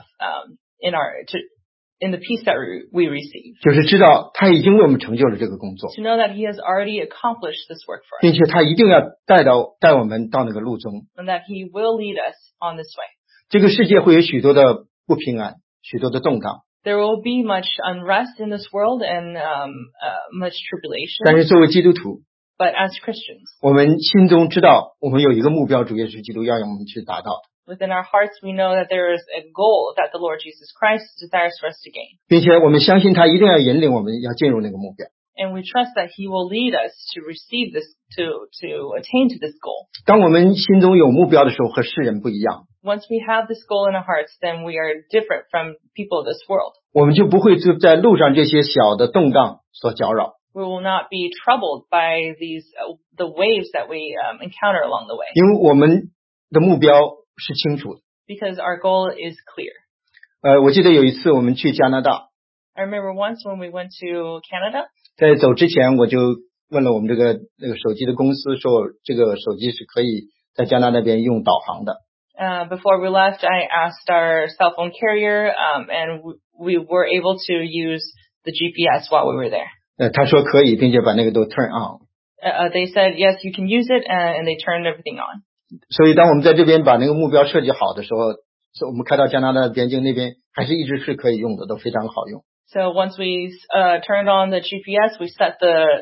in the peace that we receive. 就是知道他已经为我们成就了这个工作， To know that He has already accomplished this work for us, 并且他一定要带我们到那个路中。 and that He will lead us on this way. 这个世界会有许多的不平安，许多的动荡， There will be much unrest in this world and much 但 tribulation. 是作为基督徒， But as Christians, 我们心中知道我们有一个目标，主耶稣基督要让我们去达到， within our hearts, we know that there is a goal that the Lord Jesus Christ desires for us to gain. 并且我们相信他一定要引领我们要进入那个目标。 And we trust that He will lead us to receive this, to attain to this goal. 当我们心中有目标的时候，和世人不一样， Once we have this goal in our hearts, then we are different from people of this world. 我们就不会在路上这些小的动荡所搅扰， We will not be troubled by the waves that we encounter along the way, 因为我们的目标是清楚的。 because our goal is clear. 我记得有一次我们去加拿大， I remember once when we went to Canada, 在走之前我就问了我们那个手机的公司，说这个手机是可以在加拿大那边用导航的。 before we left, I asked our cell phone carrier, and we were able to use the GPS while we were there. 他说可以，并且把那个都 turn on。 They said, yes, you can use it, and they turned everything on. 所以当我们在这边把那个目标设计好的时候，我们开到加拿大的边境那边，还是一直是可以用的，都非常好用。 So once we turned on the GPS, we set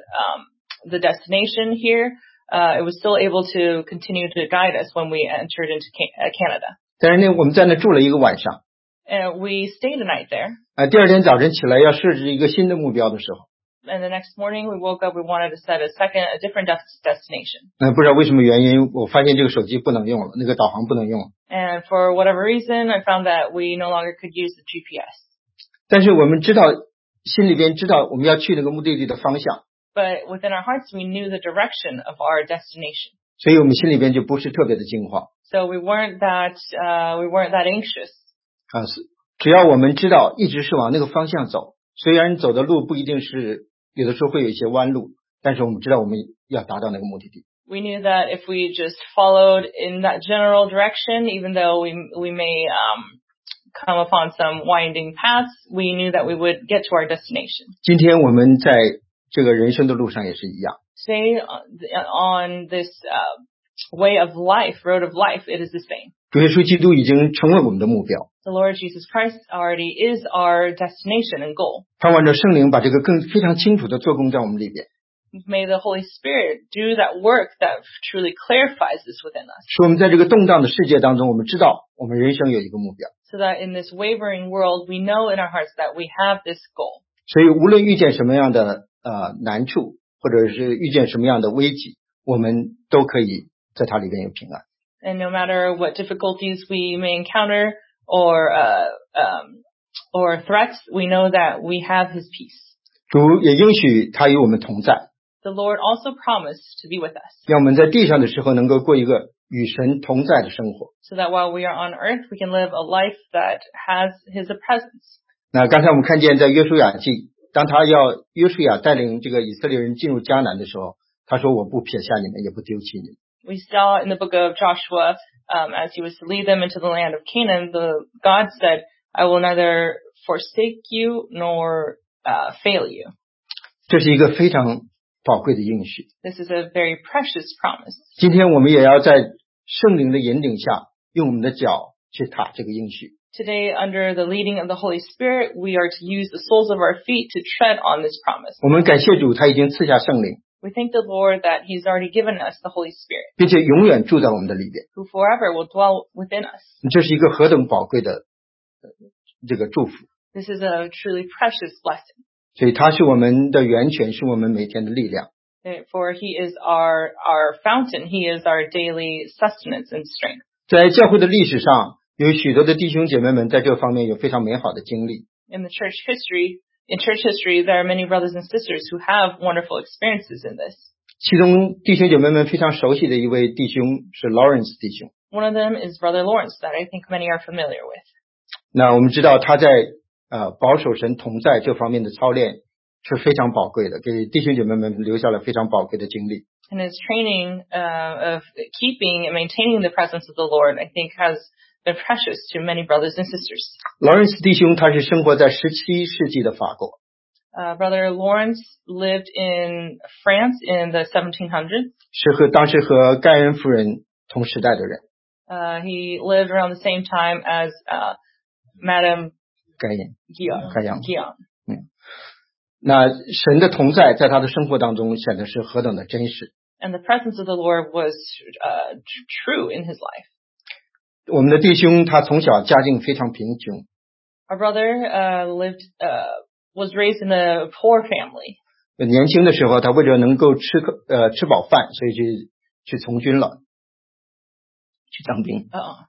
the destination here. It was still able to continue to guide us when we entered into Canada. 但是呢，我们在那住了一个晚上。 And we stayed a night there. 第二天早晨起来要设置一个新的目标的时候， And the next morning we woke up, we wanted to set a different destination. 不知道为什么原因，我发现这个手机不能用了，那个导航不能用了。 And for whatever reason, I found that we no longer could use the GPS. 但是我们心里边知道我们要去那个目的地的方向， But within our hearts, we knew the direction of our destination. 所以我们心里边就不是特别的惊慌。 So we weren't that anxious. 只要我们知道一直是往那个方向走，虽然走的路不一定是有的时候会有一些弯路，但是我们知道我们要达到那个目的地。 We knew that if we just followed in that general direction, even though we may come upon some winding paths, we knew that we would get to our destination. 今天我们在这个人生的路上也是一样。 Today, on this road of life, it is the same. 主耶稣基督已经成为我们的目标， The Lord Jesus Christ already is our destination and goal. 盼望着圣灵把这个非常清楚的做工在我们里边， May the Holy Spirit do that work that truly clarifies this within us, 使我们在这个动荡的世界当中，我们知道我们人生有一个目标。 so that in this wavering world, we know in our hearts that we have this goal. 所以无论遇见什么样的难处，或者是遇见什么样的危机，我们都可以在它里边有平安。 And no matter what difficulties we may encounter or threats, we know that we have His peace. 主也应许他与我们同在， The Lord also promised to be with us, 让我们在地上的时候能够过一个与神同在的生活。 so that while we are on earth, we can live a life that has His presence. 那刚才我们看见在约书亚记，当他要约书亚带领这个以色列人进入迦南的时候，他说我不撇下你们，也不丢弃你们。 We saw in the book of Joshua, as he was to lead them into the land of Canaan, God said, I will neither forsake you nor fail you. 这是一个非常宝贵的应许。 This is a very precious promise. 今天我们也要在圣灵的引领下，用我们的脚去踏这个应许。 Today, under the leading of the Holy Spirit, we are to use the soles of our feet to tread on this promise. 我们感谢主，他已经赐下圣灵， We thank the Lord that He's already given us the Holy Spirit, 并且永远住在我们的里边。 who forever will dwell within us. 这是一个何等宝贵的这个祝福。 This is a truly precious blessing. 所以他是我们的源泉，是我们每天的力量。 For He is our fountain. He is our daily sustenance and strength. 在教会的历史上，有许多的弟兄姐妹们在这方面有非常美好的经历。 In church history, there are many brothers and sisters who have wonderful experiences in this. 其中弟兄姐妹们非常熟悉的一位弟兄是 Lawrence 弟兄。 One of them is Brother Lawrence, that I think many are familiar with. 那我们知道他在保守神同在这方面的操练是非常宝贵的，给弟兄姐妹们留下了非常宝贵的经历。 And his training of keeping and maintaining the presence of the Lord, I think, has been precious to many brothers and sisters. 劳伦斯弟兄他是生活在17世纪的法国， Brother Lawrence lived in France in the 1700s. 是当时和盖恩夫人同时代的人。 He lived around the same time as Madame 盖恩 Guillaume. 那神的同在在他的生活当中显得是何等的真实。 And the presence of the Lord was true in his life. 我们的弟兄他从小家境非常贫穷， Our brother was raised in a poor family. 年轻的时候他为了能够吃饱饭，所以去从军了，去当兵。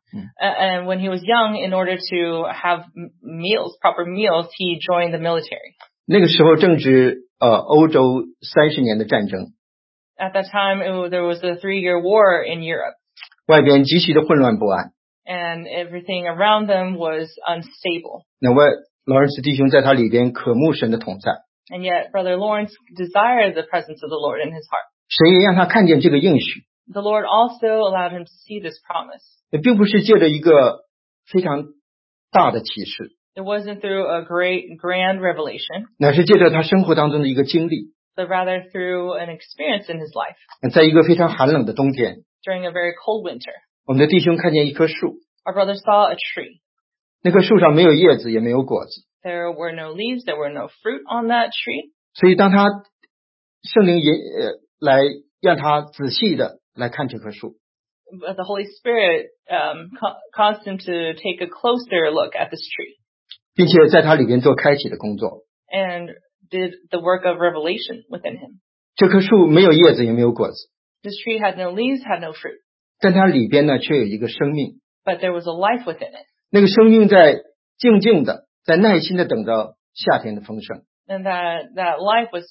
And when he was young, in order to have proper meals, he joined the military. 那个时候正值欧洲30年的战争， At that time, there was a 3-year war in Europe. 外边极其的混乱不安。 And everything around them was unstable. 那劳伦斯弟兄在他里边渴慕神的同在， And yet, Brother Lawrence desired the presence of the Lord in his heart. 神也让他看见这个应许， The Lord also allowed him to see this promise. 并不是借着一个非常大的启示， It wasn't through a grand revelation, 乃是借着他生活当中的一个经历。 but rather through an experience in his life. 在一个非常寒冷的冬天， During a very cold winter, 我们的弟兄看见一棵树， our brother saw a tree. 那棵树上没有叶子也没有果子， There were no leaves, there were no fruit on that tree. 所以当他圣灵来让他仔细的来看这棵树， But the Holy Spirit caused him to take a closer look at this tree 并且在他里边做开启的工作。 and did the work of revelation within him. 这棵树没有叶子也没有果子， This tree had no leaves, had no fruit, 但它里边呢却有一个生命， but there was a life within it. 那个生命在静静的在耐心的等着夏天的丰盛。 And that life was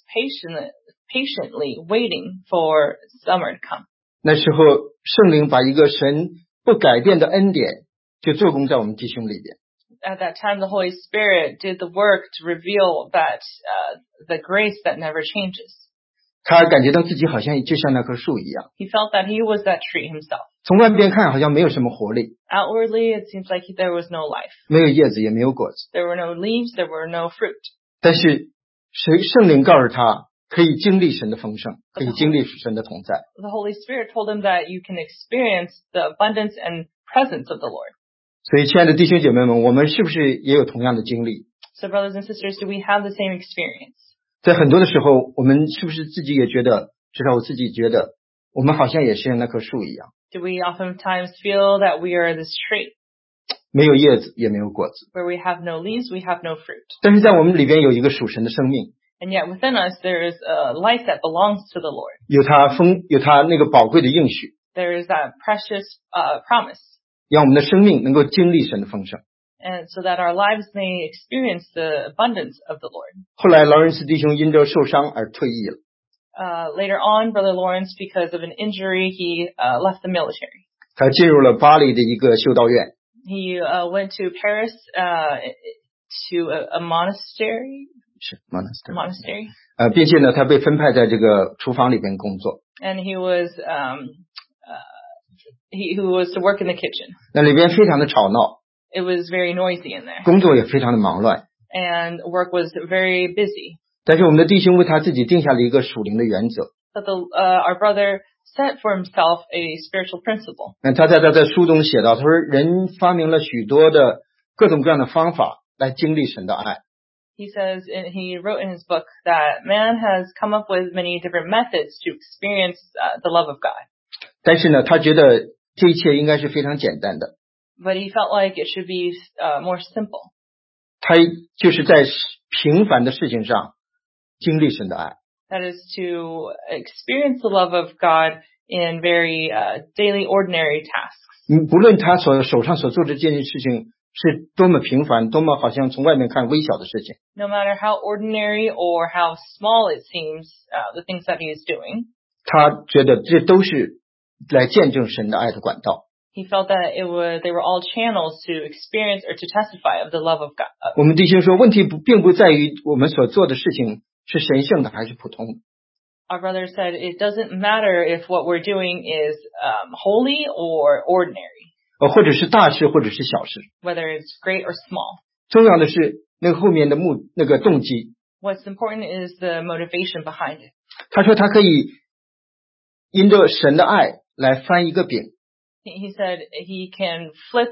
patiently waiting for summer to come. 那时候圣灵把一个神不改变的恩典就做工在我们弟兄里边。 At that time, the Holy Spirit did the work to reveal that the grace that never changes. 他感觉到自己好像就像那棵树一样， He felt that he was that tree himself. 从外边看好像没有什么活力， Outwardly, it seems like there was no life. 没有叶子也没有果子， There were no leaves, there were no fruit. 但是圣灵告诉他可以经历神的丰盛，可以经历神的同在。 The Holy Spirit told him that you can experience the abundance and presence of the Lord. 所以亲爱的弟兄姐妹们，我们是不是也有同样的经历？ So brothers and sisters, do we have the same experience? 在很多的时候，我们是不是自己也觉得，至少我自己觉得，我们好像也是像那棵树一样， Do we oftentimes feel that we are this tree 没有叶子也没有果子， where we have no leaves, we have no fruit? 但是在我们里边有一个属神的生命， And yet within us there is a life that belongs to the Lord. 有他那个宝贵的应许， There is that precious promise. 让我们的生命能够经历神的丰盛。 And so that our lives may experience the abundance of the Lord. 后来劳伦斯弟兄因着受伤而退役了， Later on, Brother Lawrence, because of an injury, he left the military. 他进入了巴黎的一个修道院， He went to Paris to a monastery. 是 monastery， Monastery. 并且呢，他被分派在这个厨房里边工作， And he was who was to work in the kitchen. 那里边非常的吵闹， It was very noisy in there. 工作也非常的忙乱。 And work was very busy. 但是我们的弟兄为他自己定下了一个属灵的原则， But our brother set for himself a spiritual principle. 那他在书中写到，他说人发明了许多的各种各样的方法来经历神的爱， He says, he wrote in his book that man has come up with many different methods to experience the love of God. 但是呢，他觉得这一切应该是非常简单的， But he felt like it should be more simple. 他就是在平凡的事情上经历神的爱。 That is to experience the love of God in very daily, ordinary tasks. 不论他手上所做的这件事情是多么平凡，多么好像从外面看微小的事情， No matter how ordinary or how small it seems, the things that he is doing, 他觉得这都是来见证神的爱的管道。 he felt that they were all channels to experience or to testify of the love of God. 我们弟兄说，问题并不在于我们所做的事情是神圣的还是普通的， Our brother said it doesn't matter if what we're doing is holy or ordinary, 或者是大事或者是小事， whether it's great or small. 重要的是那个后面的那个动机。 What's important is the motivation behind it. 他说他可以因着神的爱来翻一个饼， He said he can flip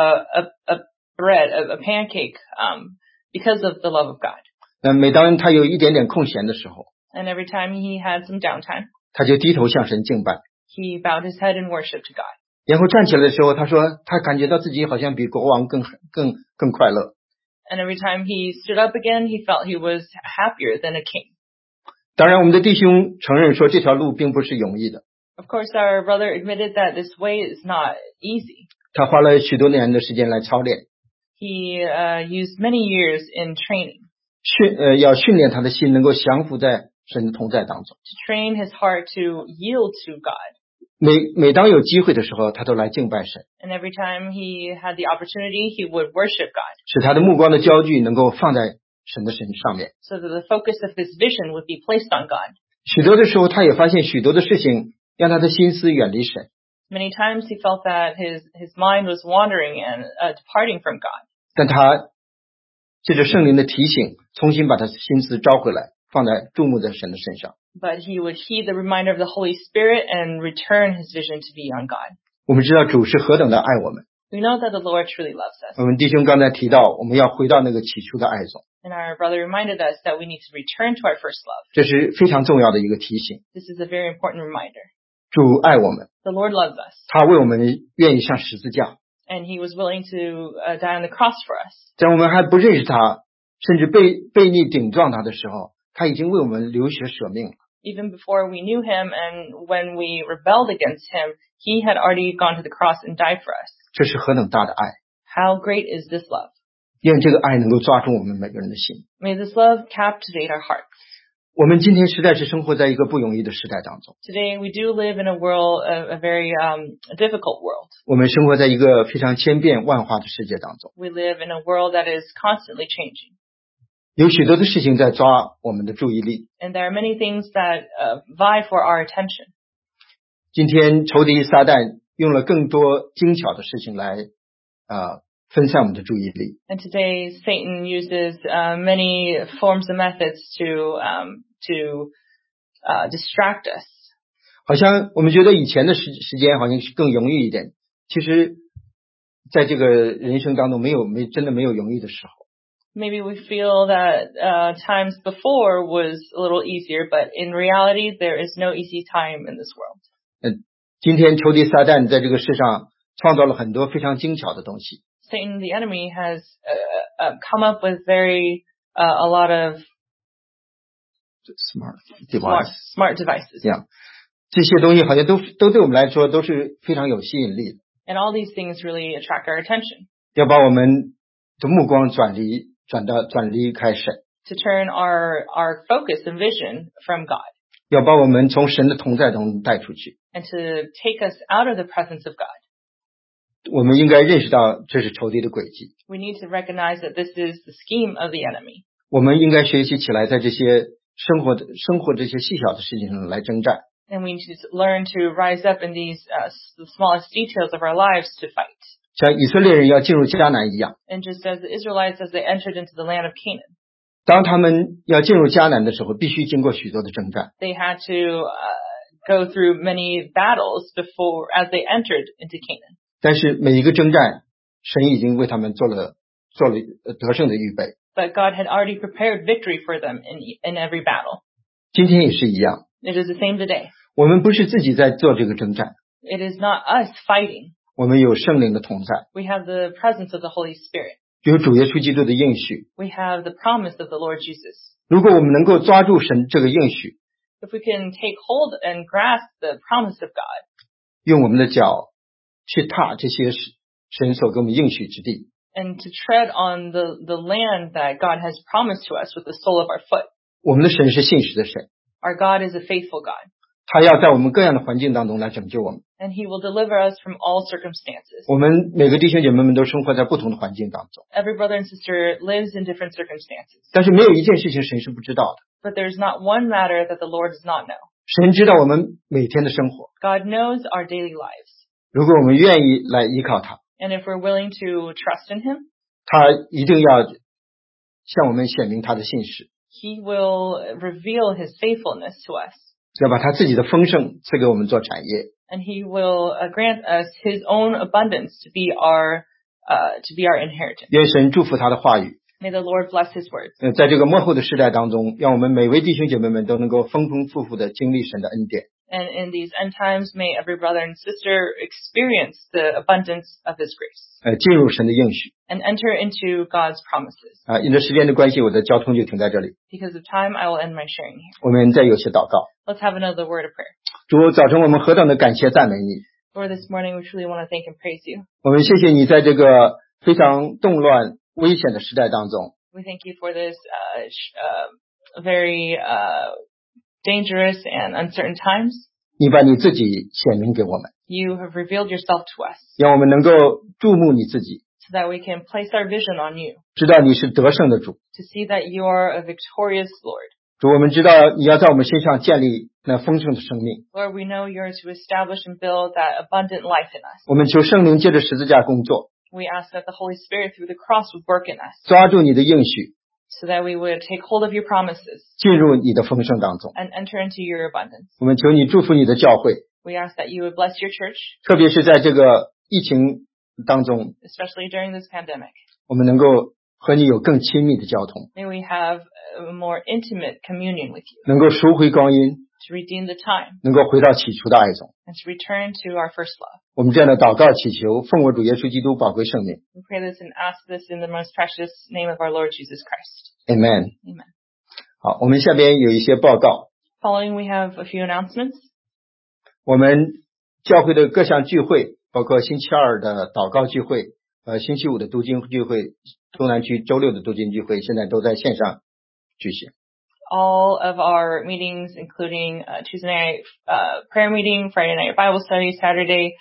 a bread, a pancake, because of the love of God. 每当他有一点点空闲的时候， And every time he had some downtime, 他就低头向神敬拜， he bowed his head in worship to God. 然后站起来的时候，他说他感觉到自己好像比国王更快乐。 And every time he stood up again, he felt he was happier than a king. 当然我们的弟兄承认说这条路并不是容易的， Of course, our brother admitted that this way is not easy. 他花了许多年的时间来操练， He used many years in training 要训练他的心能够降服在神的同在当中。 to train his heart to yield to God. 每当有机会的时候，他都来敬拜神， And every time he had the opportunity, he would worship God, 使他的目光的焦距能够放在神的上面。 so that the focus of his vision would be placed on God. 许多的时候，他也发现许多的事情让他的心思远离神， Many times he felt that his mind was wandering and departing from God. 但他借着圣灵的提醒，重新把他的心思招回来，放在注目在神的身上。 But he would heed the reminder of the Holy Spirit and return his vision to be on God. 我们知道主是何等的爱我们。 We know that the Lord truly loves us. 我们弟兄刚才提到，我们要回到那个起初的爱中， And our brother reminded us that we need to return to our first love. 这是非常重要的一个提醒。 This is a very important reminder. 主爱我们， The Lord loves us, 他为我们愿意上十字架， and he was willing to die on the cross for us. 在我们还不认识他，甚至背逆顶撞他的时候，他已经为我们流血舍命了。 Even before we knew him and when we rebelled against him, he had already gone to the cross and died for us. 这是何等大的爱！ How great is this love? 愿这个爱能够抓住我们每个人的心。 May this love captivate our hearts. 我们今天实在是生活在一个不容易的时代当中， Today we do live in a world, a very difficult world. 我们生活在一个非常千变万化的世界当中， We live in a world that is constantly changing. 有许多的事情在抓我们的注意力。 And there are many things that vie for our attention. 今天仇敌撒旦用了更多精巧的事情来分散我们的注意力。 And today Satan uses many forms and methods to distract us. 好像我们觉得以前的时间好像是更容易一点，其实在这个人生当中真的没有容易的时候。 Maybe we feel that times before was a little easier, but in reality there is no easy time in this world. 今天仇敌撒旦在这个世上创造了很多非常精巧的东西。 Satan, the enemy, has come up with a lot of smart devices， devices. 这些东西好像都对我们来说都是非常有吸引力的， And all these things really attract our attention, 要把我们的目光转离开神， to turn our focus and vision from God, 要把我们从神的同在中带出去。 and to take us out of the presence of God. 我们应该认识到这是仇敌的诡计， We need to recognize that this is the scheme of the enemy. 我们应该学习起来，在这些生活这些细小的事情上来征战。 And we need to learn to rise up in these the smallest details of our lives to fight. 像以色列人要进入迦南一样， And just as the Israelites, as they entered into the land of Canaan, 当他们要进入迦南的时候，必须经过许多的征战。 they had to go through many battles before as they entered into Canaan. 但是每一个征战，神已经为他们做了得胜的预备。 But God had already prepared victory for them in every battle. 今天也是一样， It is the same today. 我们不是自己在做这个征战， It is not us fighting. 我们有圣灵的同在， We have the presence of the Holy Spirit. 有主耶稣基督的应许。 We have the promise of the Lord Jesus. 如果我们能够抓住神这个应许， If we can take hold and grasp the promise of God, 用我们的脚去踏这些神所给我们应许之地， and to tread on the land that God has promised to us with the sole of our foot. 我们的神是信实的神， Our God is a faithful God, 他要在我们各样的环境当中来拯救我们。 and He will deliver us from all circumstances. 我们每个弟兄姐妹们都生活在不同的环境当中， Every brother and sister lives in different circumstances, 但是没有一件事情神是不知道的。 but there's not one matter that the Lord does not know. 神知道我们每天的生活， God knows our daily lives. 如果我们愿意来依靠他， And if we're willing to trust in him, 他一定要向我们显明他的信实， he will reveal his faithfulness to us. 要把他自己的丰盛赐给我们做产业。 And he will grant us his own abundance to be our inheritance. 愿神祝福他的话语。 May the Lord bless his words. 在这个末后的时代当中，让我们每位弟兄姐妹们都能够丰丰富富的经历神的恩典。 And in these end times, may every brother and sister experience the abundance of his grace. 进入神的应许。 And enter into God's promises. 因着时间的关系，我的交通就停在这里。 Because of time, I will end my sharing here. 我们再有些祷告。 Let's have another word of prayer. 主，早晨我们何等的感谢赞美你。 Lord, this morning we truly want to thank and praise you. 我们谢谢你在这个非常动乱危险的时代当中， We thank you for this very dangerous and uncertain times. 你把你自己显明给我们， You have revealed yourself to us 让我们能够注目你自己， so that we can place our vision on you, 知道你是得胜的主。 to see that you are a victorious Lord. 主，我们知道你要在我们身上建立那丰盛的生命。 Lord, we know you're to establish and build that abundant life in us. 我们求圣灵借着十字架工作， We ask that the Holy Spirit through the cross would work in us 抓住你的应许， so that we would take hold of your promises 进入你的丰盛当中。 and enter into your abundance. 我们求你祝福你的教会， We ask that you would bless your church, 特别是在这个疫情当中， especially during this pandemic. 我们能够和你有更亲密的交通， May we have a more intimate communion with you 能够赎回光阴， to redeem the time 能够回到起初的爱中。 and to return to our first love. 我们这样的祷告祈求，奉我主耶稣基督宝贵圣名 We pray this and ask this in the most precious name of our Lord Jesus Christ. ，Amen。 Amen. 好，我们下边有一些报告。 Following, we have a few announcements. 我们教会的各项聚会，包括星期二的祷告聚会，星期五的读经聚会，东南区周六的读经聚会，现在都在线上举行。 All of our meetings, including Tuesday night prayer meeting, Friday night Bible study, Saturday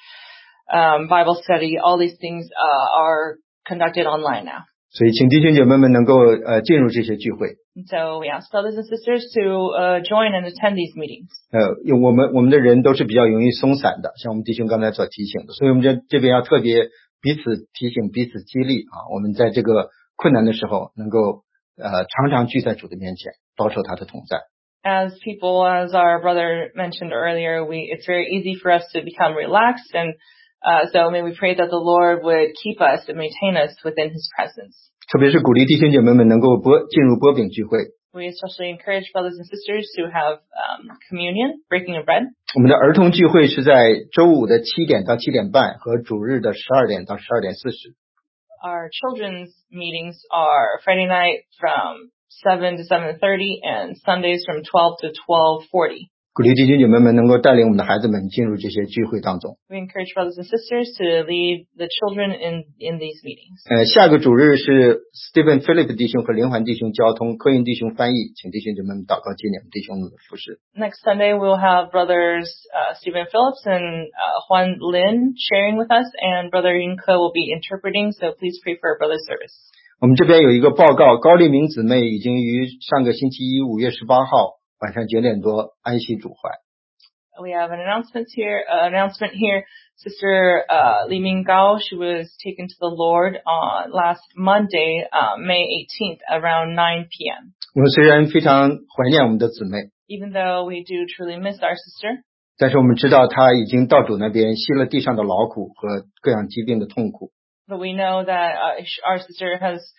Bible study, all these things are conducted online now. 所以请弟兄姐妹们能够进入这些聚会。 And so we ask brothers and sisters to join and attend these meetings. 因为我们的人都是比较容易松散的，像我们弟兄刚才所提醒的，所以我们这边要特别彼此提醒、彼此激励啊。我们在这个困难的时候，能够常常聚在主的面前，保守他的同在。 As our brother mentioned earlier, it's very easy for us to become relaxed, and so may we pray that the Lord would keep us and maintain us within His presence. 特别是鼓励弟兄姐妹们能够进入波饼聚会。 We especially encourage brothers and sisters to have communion, breaking of bread. 我们的儿童聚会是在周五的7点到7点半和主日的12点到12点40。 Our children's meetings are Friday night from 7 to 7:30 and Sundays from 12 to 12:40. 鼓励弟兄姐妹们能够带领我们的孩子们进入这些聚会当中。 We encourage brothers and sisters to lead the children in these meetings. 下个主日是 Stephen Philip 弟兄和林环弟兄交通，柯云弟兄翻译，请弟兄姐妹们祷告纪念弟兄们的服侍。 Next Sunday, we'll have brothers Stephen Phillips and Juan Lin sharing with us, and Brother Yunke will be interpreting, so please pray for our brother's service. 我们这边有一个报告，高丽明姊妹已经于上个星期一5月18号晚上9点多安息主怀。 We have an announcement here. Sister Li Minggao, she was taken to the Lord on last Monday, May 18th, around 9 p.m. 我们虽然非常怀念我们的姊妹， Even though we do truly miss our sister, 但是我们知道她已经到主那边吸了地上的劳苦和各样疾病的痛苦。 but we know that our sister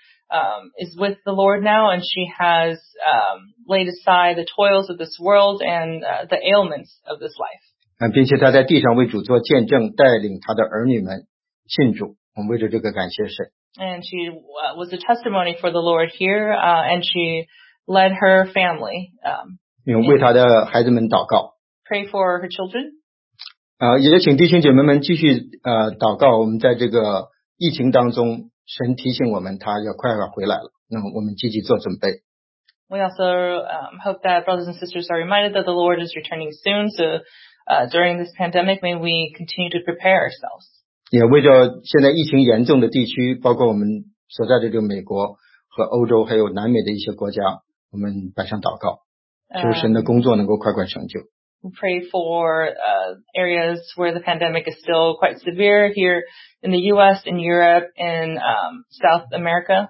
is with the Lord now, and she has laid aside the toils of this world and the ailments of this life. 并且她在地上为主做见证，带领她的儿女们信主。我们为着这个感谢神。 And she was a testimony for the Lord here, and she led her family. 为她的孩子们祷告。 Pray for her children. 也请弟兄姐妹们继续祷告。我们在这个疫情当中，神提醒我们他要快回来了，那么我们积极做准备。 We also hope that brothers and sisters are reminded that the Lord is returning soon. So during this pandemic, may we continue to prepare ourselves. 也为着现在疫情严重的地区，包括我们所在的这个美国和欧洲，还有南美的一些国家，我们摆上祷告，求神的工作能够快快成就。 We pray for areas where the pandemic is still quite severe here in the U.S., in Europe, in South America.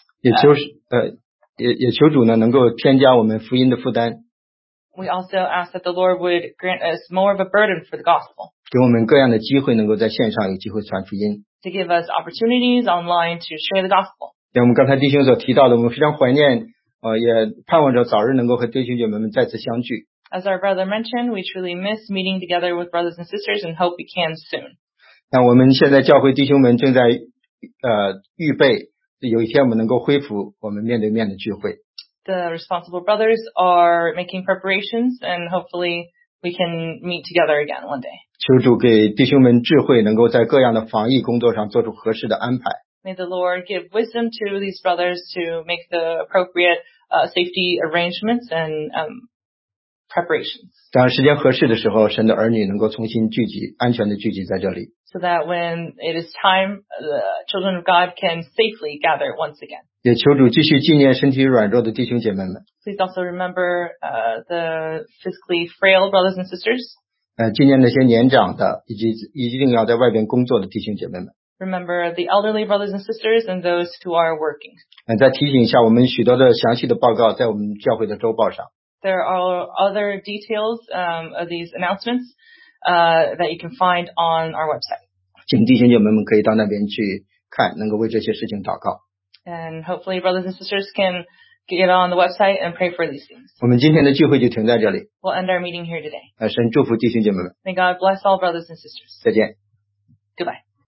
也求主呢能够添加我们福音的负担， We also ask that the Lord would grant us more of a burden for the gospel, 给我们各样的机会，能够在线上有机会传福音。 to give us opportunities online to share the gospel. 像我们刚才弟兄所提到的，我们非常怀念，也盼望着早日能够和弟兄姐妹们再次相聚。 As our brother mentioned, we truly miss meeting together with brothers and sisters and hope we can soon. 那我们现在教会弟兄们正在预备，有一天我们能够恢复我们面对面的聚会。 The responsible brothers are making preparations and hopefully we can meet together again one day. 求主给弟兄们智慧，能够在各样的防疫工作上做出合适的安排。 May the Lord give wisdom to these brothers to make the appropriate safety arrangements and preparations. 当时间合适的时候，神的儿女能够重新聚集，安全的聚集在这里。 So that when it is time, the children of God can safely gather once again. 也求主继续纪念身体软弱的弟兄姐妹们， Please also remember the physically frail brothers and sisters. 纪念那些年长的，以及一定要在外边工作的弟兄姐妹们。 Remember the elderly brothers and sisters and those who are working. 再提醒一下，我们许多的详细的报告在我们教会的周报上。 There are other details of these announcements that you can find on our website. 请弟兄姐妹们可以到那边去看，能够为这些事情祷告。 And hopefully brothers and sisters can get on the website and pray for these things. 我们今天的聚会就停在这里。 We'll end our meeting here today. 神祝福弟兄姐妹们， May God bless all brothers and sisters. 再见。 Goodbye.